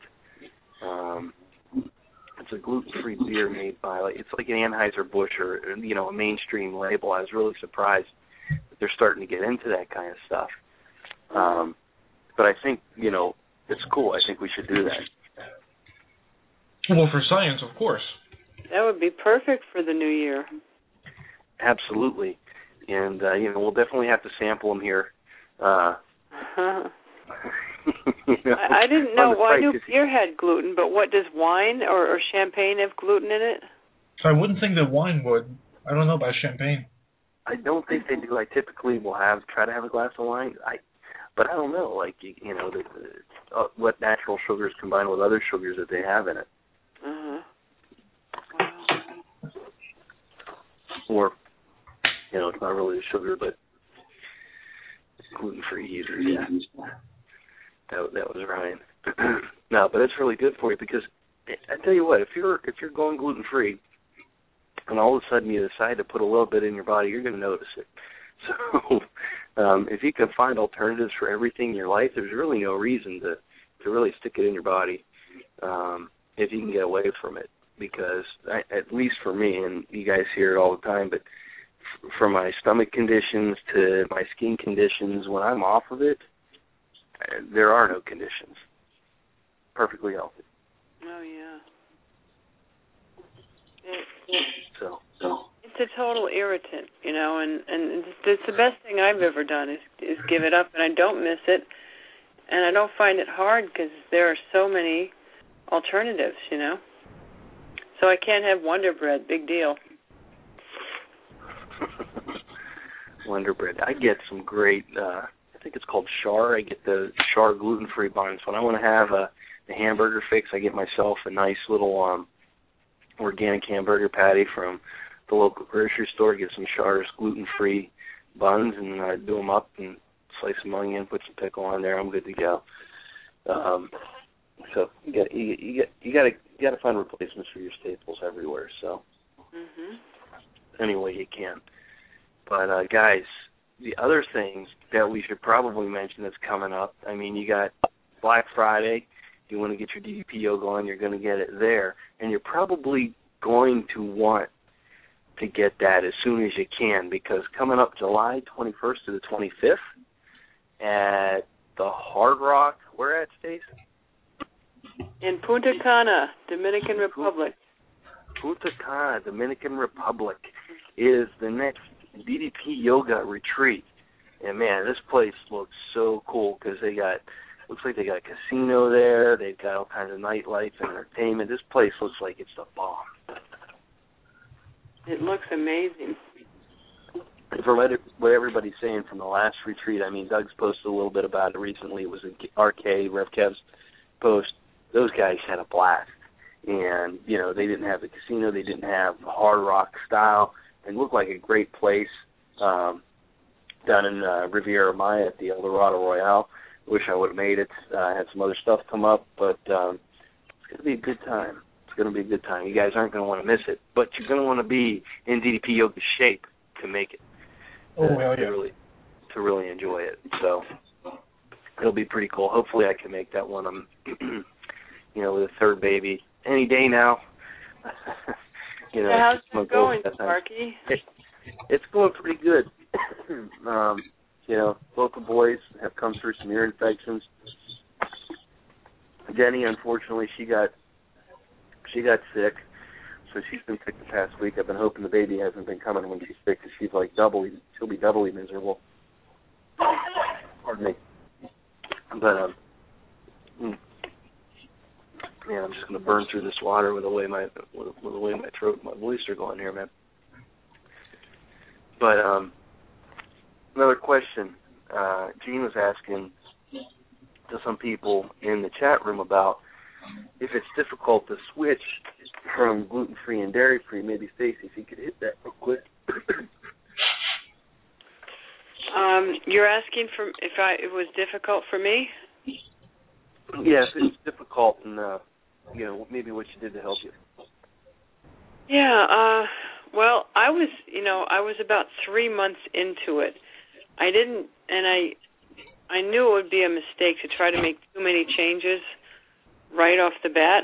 It's a gluten-free beer made by it's like an Anheuser-Busch or a mainstream label. I was really surprised that they're starting to get into that kind of stuff. But I think it's cool. I think we should do that. Well, for science, of course. That would be perfect for the new year. Absolutely. And, we'll definitely have to sample them here. I didn't know. Well, I knew beer had gluten, but what does wine or champagne have gluten in it? So I wouldn't think that wine would. I don't know about champagne. I don't think they do. I typically will try to have a glass of wine. But I don't know, what natural sugars combined with other sugars that they have in it. Uh-huh. Or, it's not really the sugar, but gluten-free either. Yeah, that was Ryan. No, but it's really good for you because I tell you what, if you're going gluten-free, and all of a sudden you decide to put a little bit in your body, you're going to notice it. So if you can find alternatives for everything in your life, there's really no reason to really stick it in your body if you can get away from it. Because at least for me, and you guys hear it all the time, but from my stomach conditions to my skin conditions, when I'm off of it, there are no conditions. Perfectly healthy. Oh, yeah. So it's a total irritant, and it's the best thing I've ever done is give it up, and I don't miss it, and I don't find it hard because there are so many alternatives, So I can't have Wonder Bread. Big deal. Wonder Bread. I get some great, I think it's called Char. I get the Char gluten-free buns. When I want to have the hamburger fix, I get myself a nice little organic hamburger patty from the local grocery store, get some Char's gluten-free buns, and I do them up and slice some onion, put some pickle on there. I'm good to go. So you got to find replacements for your staples everywhere. So any way you can. But guys, the other things that we should probably mention that's coming up. I mean, you got Black Friday. If you want to get your DDP yoga on, you're going to get it there, and you're probably going to want to get that as soon as you can, because coming up July 21st to the 25th at the Hard Rock, where at, Stace? In Punta Cana, Dominican Republic. Punta Cana, Dominican Republic is the next DDP yoga retreat. And, man, this place looks so cool because looks like they got a casino there. They've got all kinds of nightlife and entertainment. This place looks like it's the bomb. It looks amazing. For what everybody's saying from the last retreat, I mean, Doug's posted a little bit about it recently. It was an RK, Rev Kev's post. Those guys had a blast. And, they didn't have the casino. They didn't have Hard Rock style. It looked like a great place down in Riviera Maya at the El Dorado Royale. Wish I would have made it. I had some other stuff come up, but it's going to be a good time. It's going to be a good time. You guys aren't going to want to miss it, but you're going to want to be in DDP yoga shape to make it. Oh, hell yeah. To really enjoy it. So it'll be pretty cool. Hopefully I can make that one. I'm, with a third baby any day now. How's it going, Sparky? It's going pretty good. Both the boys have come through some ear infections. Jenny, unfortunately, she got sick, so she's been sick the past week. I've been hoping the baby hasn't been coming when she's sick, because she'll be doubly miserable. Pardon me. But man, I'm just gonna burn through this water with the way my throat and my voice are going here, man. But another question. Gene was asking to some people in the chat room about if it's difficult to switch from gluten-free and dairy-free. Maybe Stacy, if you could hit that real quick. You're asking if it was difficult for me? Yeah, if it's difficult, and maybe what you did to help you. Yeah. Well, I was about 3 months into it. I didn't, and I knew it would be a mistake to try to make too many changes right off the bat.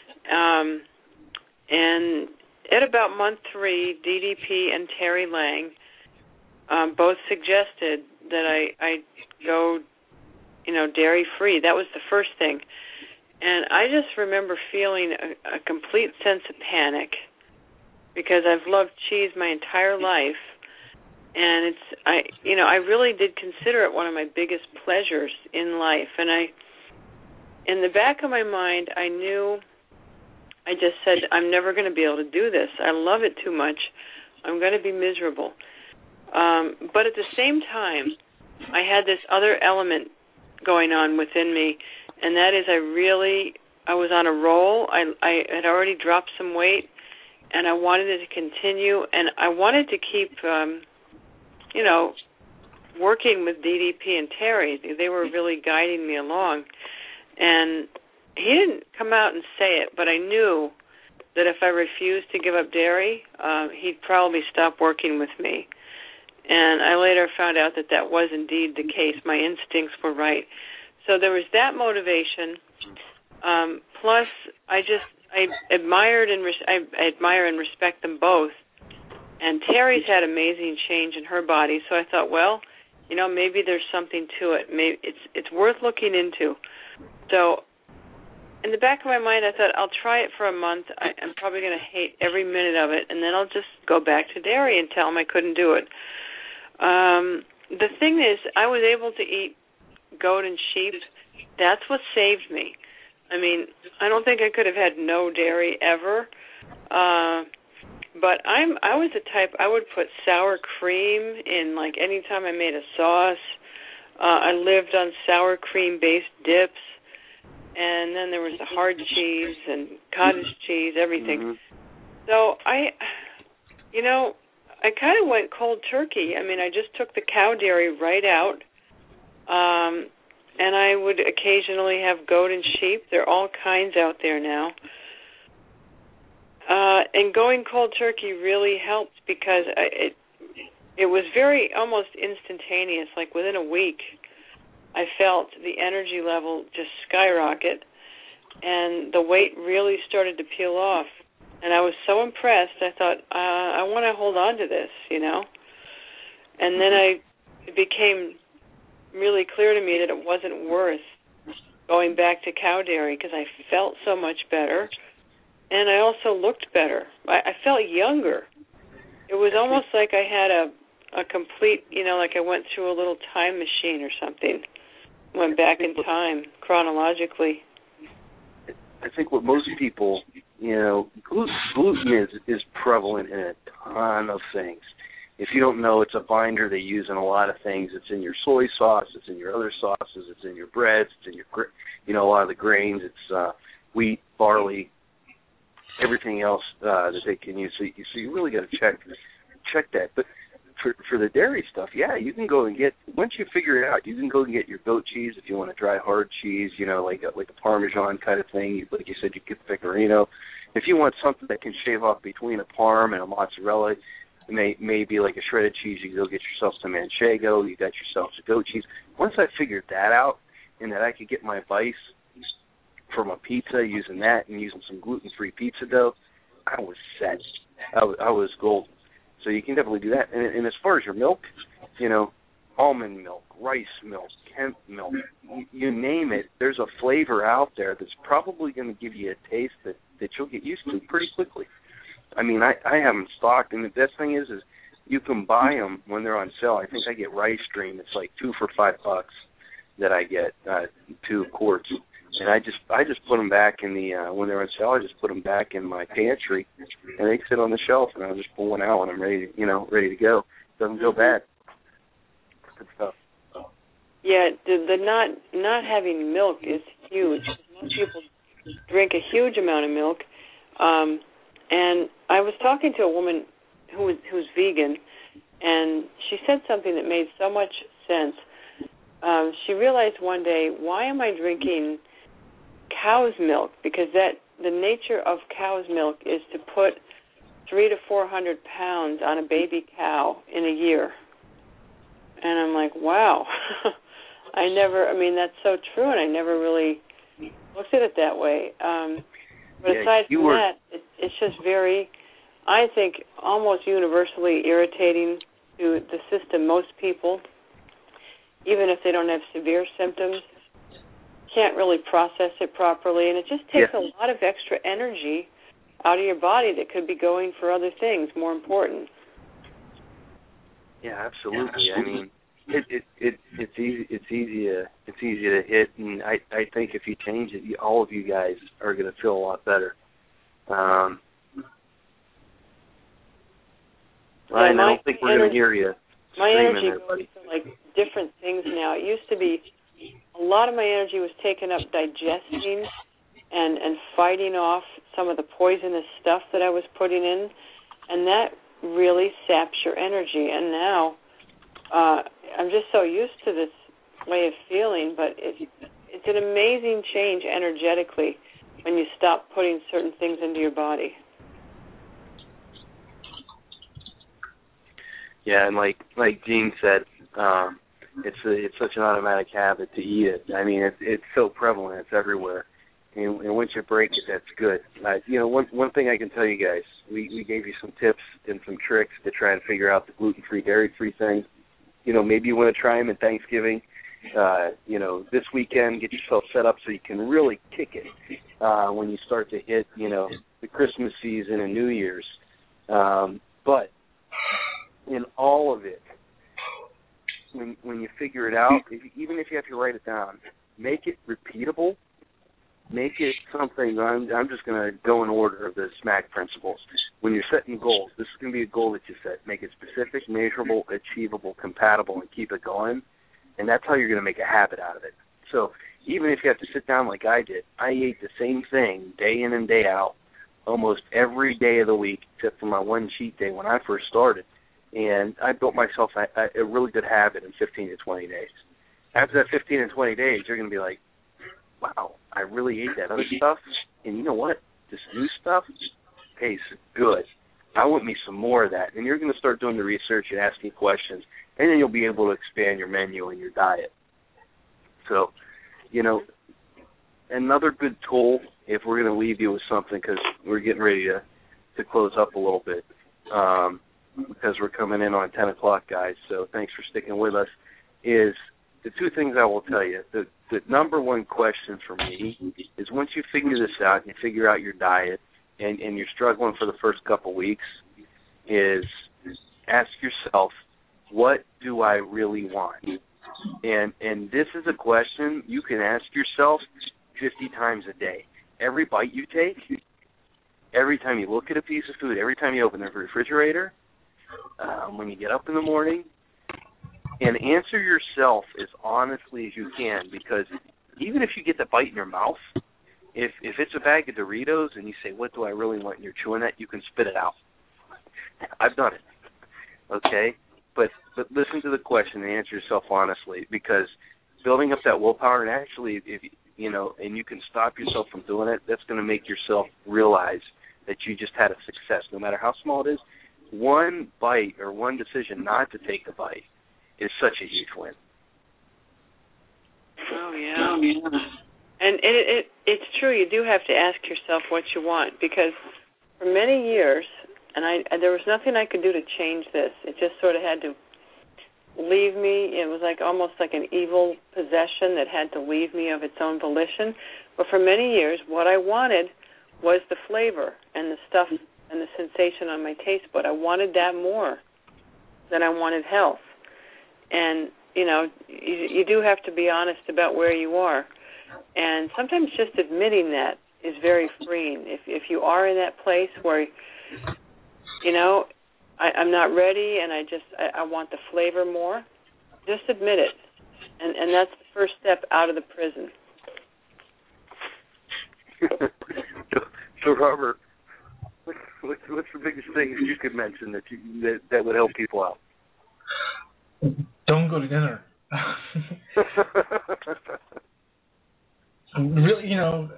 And at about month 3, DDP and Terry Lang both suggested that I go, dairy-free. That was the first thing. And I just remember feeling a complete sense of panic, because I've loved cheese my entire life, and I really did consider it one of my biggest pleasures in life. And in the back of my mind, I just said, I'm never going to be able to do this. I love it too much. I'm going to be miserable. But at the same time, I had this other element going on within me, and that is I was on a roll. I had already dropped some weight, and I wanted it to continue, and I wanted to keep working with DDP and Terry. They were really guiding me along. And he didn't come out and say it, but I knew that if I refused to give up dairy, he'd probably stop working with me. And I later found out that that was indeed the case. My instincts were right. So there was that motivation. Plus, I admire and respect them both. And Terry's had amazing change in her body, so I thought, well, maybe there's something to it. Maybe it's worth looking into. So in the back of my mind, I thought, I'll try it for a month. I'm probably going to hate every minute of it, and then I'll just go back to dairy and tell them I couldn't do it. The thing is, I was able to eat goat and sheep. That's what saved me. I mean, I don't think I could have had no dairy ever. But I was the type, I would put sour cream in, like, any time I made a sauce. I lived on sour cream-based dips. And then there was the hard cheese and cottage cheese, everything. Mm-hmm. So I kind of went cold turkey. I mean, I just took the cow dairy right out. And I would occasionally have goat and sheep. There are all kinds out there now. And going cold turkey really helped because it was very almost instantaneous. Like within a week, I felt the energy level just skyrocket, and the weight really started to peel off. And I was so impressed, I thought, I want to hold on to this, And then it became really clear to me that it wasn't worth going back to cow dairy because I felt so much better, and I also looked better. I felt younger. It was almost like I had a complete, like I went through a little time machine or something, went back in time chronologically. I think what most people, gluten is prevalent in a ton of things. If you don't know, it's a binder they use in a lot of things. It's in your soy sauce. It's in your other sauces. It's in your breads. It's in your, a lot of the grains. It's wheat, barley, everything else that they can use. So you really got to check that. But for the dairy stuff, yeah, you can go and get, once you figure it out, you can go and get your goat cheese if you want a dry hard cheese, like a Parmesan kind of thing. Like you said, you get Pecorino. If you want something that can shave off between a Parm and a mozzarella, maybe like a shredded cheese, you can go get yourself some Manchego, you got yourself some goat cheese. Once I figured that out and that I could get my vice from a pizza using that and using some gluten-free pizza dough, I was set. I was golden. So you can definitely do that. And as far as your milk, almond milk, rice milk, hemp milk, you name it, there's a flavor out there that's probably going to give you a taste that you'll get used to pretty quickly. I mean, I have them stocked, and the best thing is you can buy them when they're on sale. I think I get Rice Stream. It's like $2 for $5 that I get, 2 quarts. And I just put them back in the when they're on sale. I just put them back in my pantry, and they sit on the shelf, and I'll just pull one out when I'm ready to go. Doesn't go bad. Good stuff. Yeah, the not having milk is huge. Most people drink a huge amount of milk. And I was talking to a woman who's vegan, and she said something that made so much sense. She realized one day, why am I drinking cow's milk? Because the nature of cow's milk is to put 300 to 400 pounds on a baby cow in a year. And I'm like, wow. That's so true, and I never really looked at it that way. But aside from that, it's just very, I think, almost universally irritating to the system. Most people, even if they don't have severe symptoms, can't really process it properly, and it just takes a lot of extra energy out of your body that could be going for other things more important. Yeah, absolutely. I mean, it's easy to hit, and I think if you change it, all of you guys are going to feel a lot better. I don't think we're going to hear you. My energy goes to like different things now. It used to be a lot of my energy was taken up digesting and fighting off some of the poisonous stuff that I was putting in, and that really saps your energy. And now I'm just so used to this way of feeling, but it's an amazing change energetically when you stop putting certain things into your body. Yeah, and like Jean said, it's such an automatic habit to eat it. I mean, it's so prevalent, it's everywhere. And once you break it, that's good. One thing I can tell you guys, we gave you some tips and some tricks to try and figure out the gluten-free, dairy-free thing. Maybe you want to try them in Thanksgiving. This weekend, get yourself set up so you can really kick it when you start to hit, the Christmas season and New Year's. But in all of it, when you figure it out, even if you have to write it down, make it repeatable. Make it something. I'm just going to go in order of the SMAC principles. When you're setting goals, this is going to be a goal that you set. Make it specific, measurable, achievable, compatible, and keep it going. And that's how you're going to make a habit out of it. So even if you have to sit down like I did, I ate the same thing day in and day out almost every day of the week except for my one cheat day when I first started. And I built myself a really good habit in 15 to 20 days. After that 15 and 20 days, you're going to be like, wow, I really ate that other stuff, and you know what? This new stuff tastes good. I want me some more of that. And you're going to start doing the research and asking questions, and then you'll be able to expand your menu and your diet. So, another good tool, if we're going to leave you with something, because we're getting ready to close up a little bit, because we're coming in on 10 o'clock, guys, so thanks for sticking with us, is the two things I will tell you. The number one question for me is once you figure this out and you figure out your diet and you're struggling for the first couple weeks, is ask yourself, what do I really want? And this is a question you can ask yourself 50 times a day. Every bite you take, every time you look at a piece of food, every time you open the refrigerator, when you get up in the morning, and answer yourself as honestly as you can, because even if you get the bite in your mouth, if it's a bag of Doritos and you say, what do I really want, and you're chewing that, you can spit it out. I've done it, okay? But listen to the question and answer yourself honestly, because building up that willpower, and actually, if and you can stop yourself from doing it, that's going to make yourself realize that you just had a success, no matter how small it is. One bite or one decision not to take a bite is such a huge win. Oh, yeah. And it's true, you do have to ask yourself what you want, because for many years, and there was nothing I could do to change this. It just sort of had to leave me. It was almost like an evil possession that had to leave me of its own volition. But for many years, what I wanted was the flavor and the stuff and the sensation on my taste bud. I wanted that more than I wanted health. And, you do have to be honest about where you are. And sometimes just admitting that is very freeing. If you are in that place where, I'm not ready and I want the flavor more, just admit it. And that's the first step out of the prison. So Robert, what's the biggest thing you could mention that would help people out? Don't go to dinner. Really,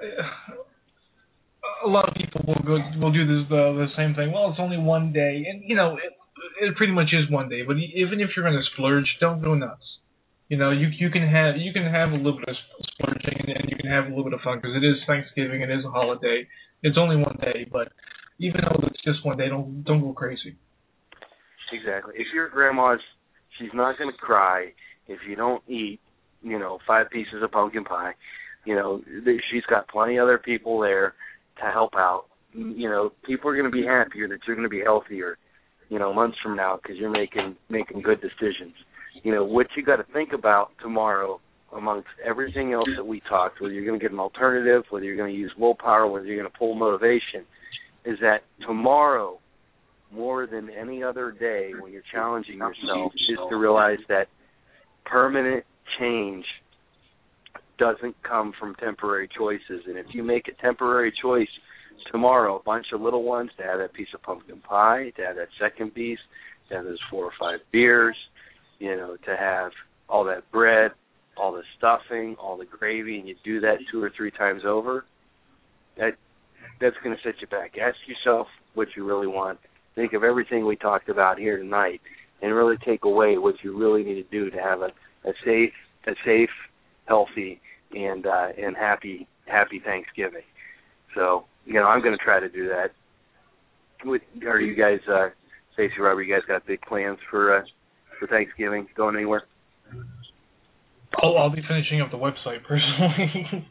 a lot of people will do this the same thing. Well, it's only one day, and it pretty much is one day. But even if you're going to splurge, don't go nuts. You can have a little bit of splurging and you can have a little bit of fun, because it is Thanksgiving, it is a holiday. It's only one day, but even though it's just one day, don't go crazy. Exactly. If your grandma's, she's not going to cry if you don't eat, 5 pieces of pumpkin pie. She's got plenty of other people there to help out. People are going to be happier that you're going to be healthier, months from now, because you're making good decisions. What you got to think about tomorrow, amongst everything else that we talked, whether you're going to get an alternative, whether you're going to use willpower, whether you're going to pull motivation, is that tomorrow, more than any other day when you're challenging yourself, is to realize that permanent change doesn't come from temporary choices. And if you make a temporary choice tomorrow, a bunch of little ones, to have that piece of pumpkin pie, to have that second piece, to have those 4 or 5 beers, to have all that bread, all the stuffing, all the gravy, and you do that 2 or 3 times over, that's going to set you back. Ask yourself what you really want. Think of everything we talked about here tonight, and really take away what you really need to do to have a safe, healthy, and happy Thanksgiving. So, I'm going to try to do that. Are you guys, Stacey, Robert, you guys got big plans for Thanksgiving? Going anywhere? I'll be finishing up the website personally.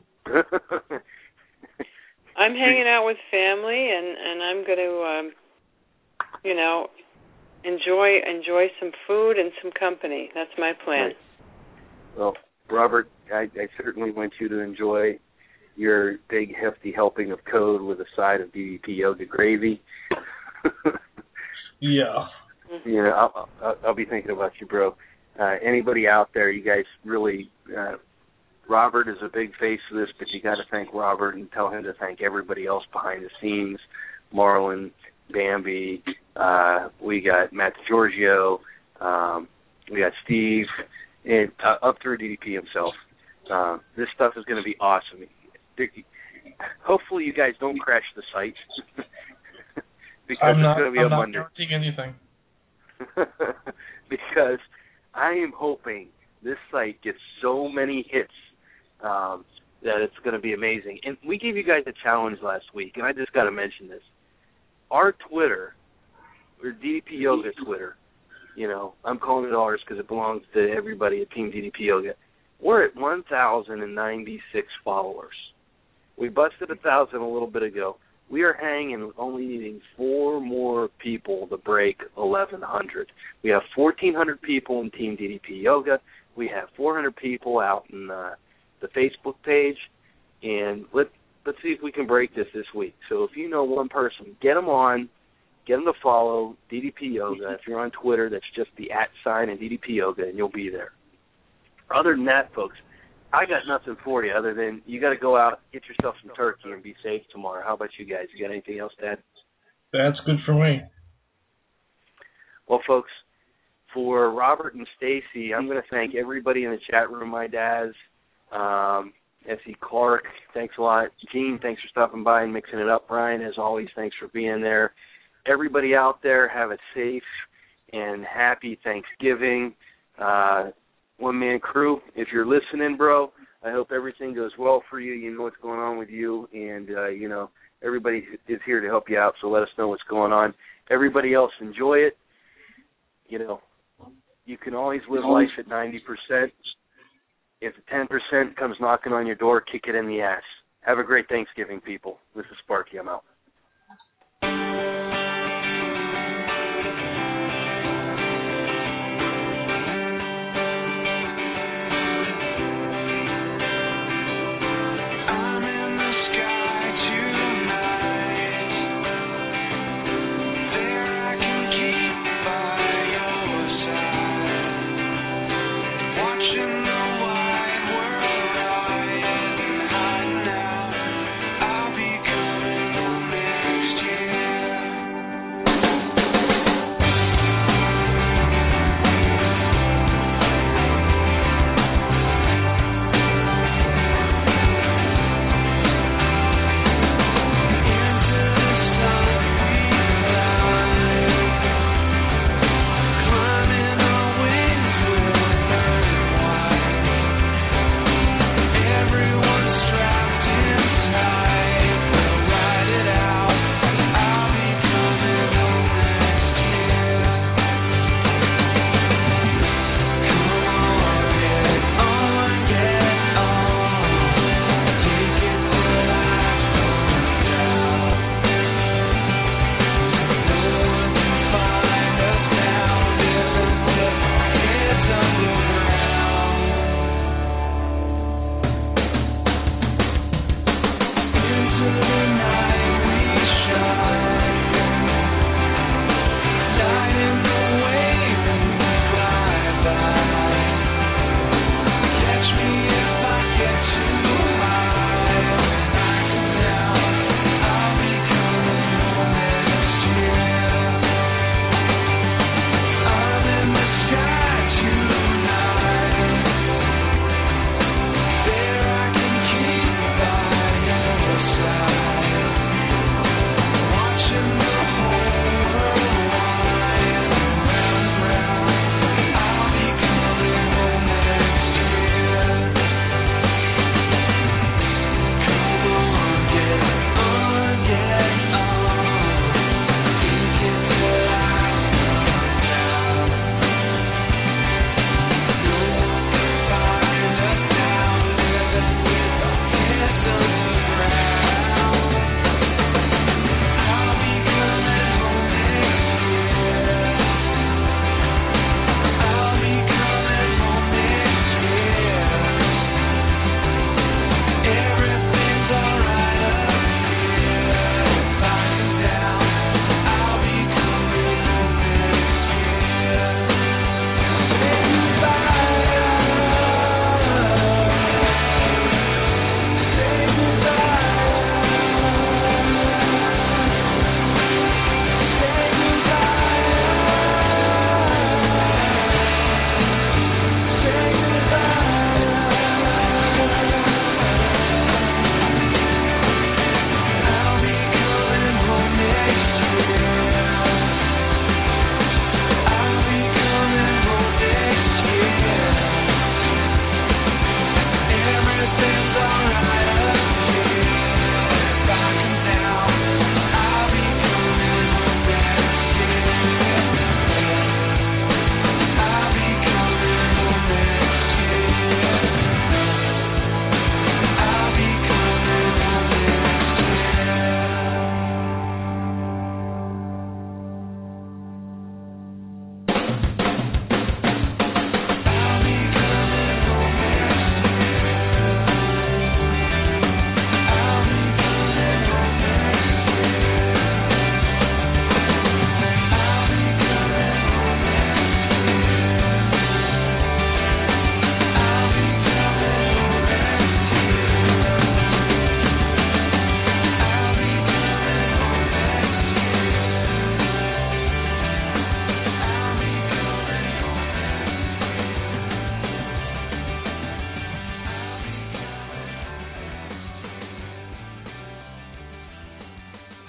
I'm hanging out with family, and I'm going to, enjoy some food and some company. That's my plan. Right. Well, Robert, I certainly want you to enjoy your big, hefty helping of code with a side of DDP Yoga gravy. Yeah. I'll be thinking about you, bro. Anybody out there, you guys really, Robert is a big face of this, but you got to thank Robert and tell him to thank everybody else behind the scenes. Marlon, Bambi, we got Matt DiGiorgio, we got Steve, and up through DDP himself. This stuff is going to be awesome. Hopefully you guys don't crash the site. Because it's going to be a Monday. I'm not guaranteeing anything. Because I am hoping this site gets so many hits that it's going to be amazing. And we gave you guys a challenge last week, and I just got to mention this. Our Twitter, or DDP Yoga Twitter, I'm calling it ours because it belongs to everybody at Team DDP Yoga. We're at 1,096 followers. We busted 1,000 a little bit ago. We are hanging, only needing 4 more people to break 1,100. We have 1,400 people in Team DDP Yoga. We have 400 people out in the Facebook page, and let's see if we can break this week. So if you know one person, get them on, get them to follow DDP Yoga. If you're on Twitter, that's just the @ and DDP Yoga, and you'll be there. Other than that, folks, I got nothing for you other than you got to go out, get yourself some turkey, and be safe tomorrow. How about you guys? You got anything else to add? That's good for me. Well, folks, for Robert and Stacey, I'm going to thank everybody in the chat room, my dads. S.E. Clark, thanks a lot. Gene, thanks for stopping by and mixing it up. Brian, as always, thanks for being there. Everybody out there, have a safe and happy Thanksgiving. One-man crew, if you're listening, bro, I hope everything goes well for you. You know what's going on with you, and, everybody is here to help you out, so let us know what's going on. Everybody else, enjoy it. You can always live life at 90%. If 10% comes knocking on your door, kick it in the ass. Have a great Thanksgiving, people. This is Sparky. I'm out.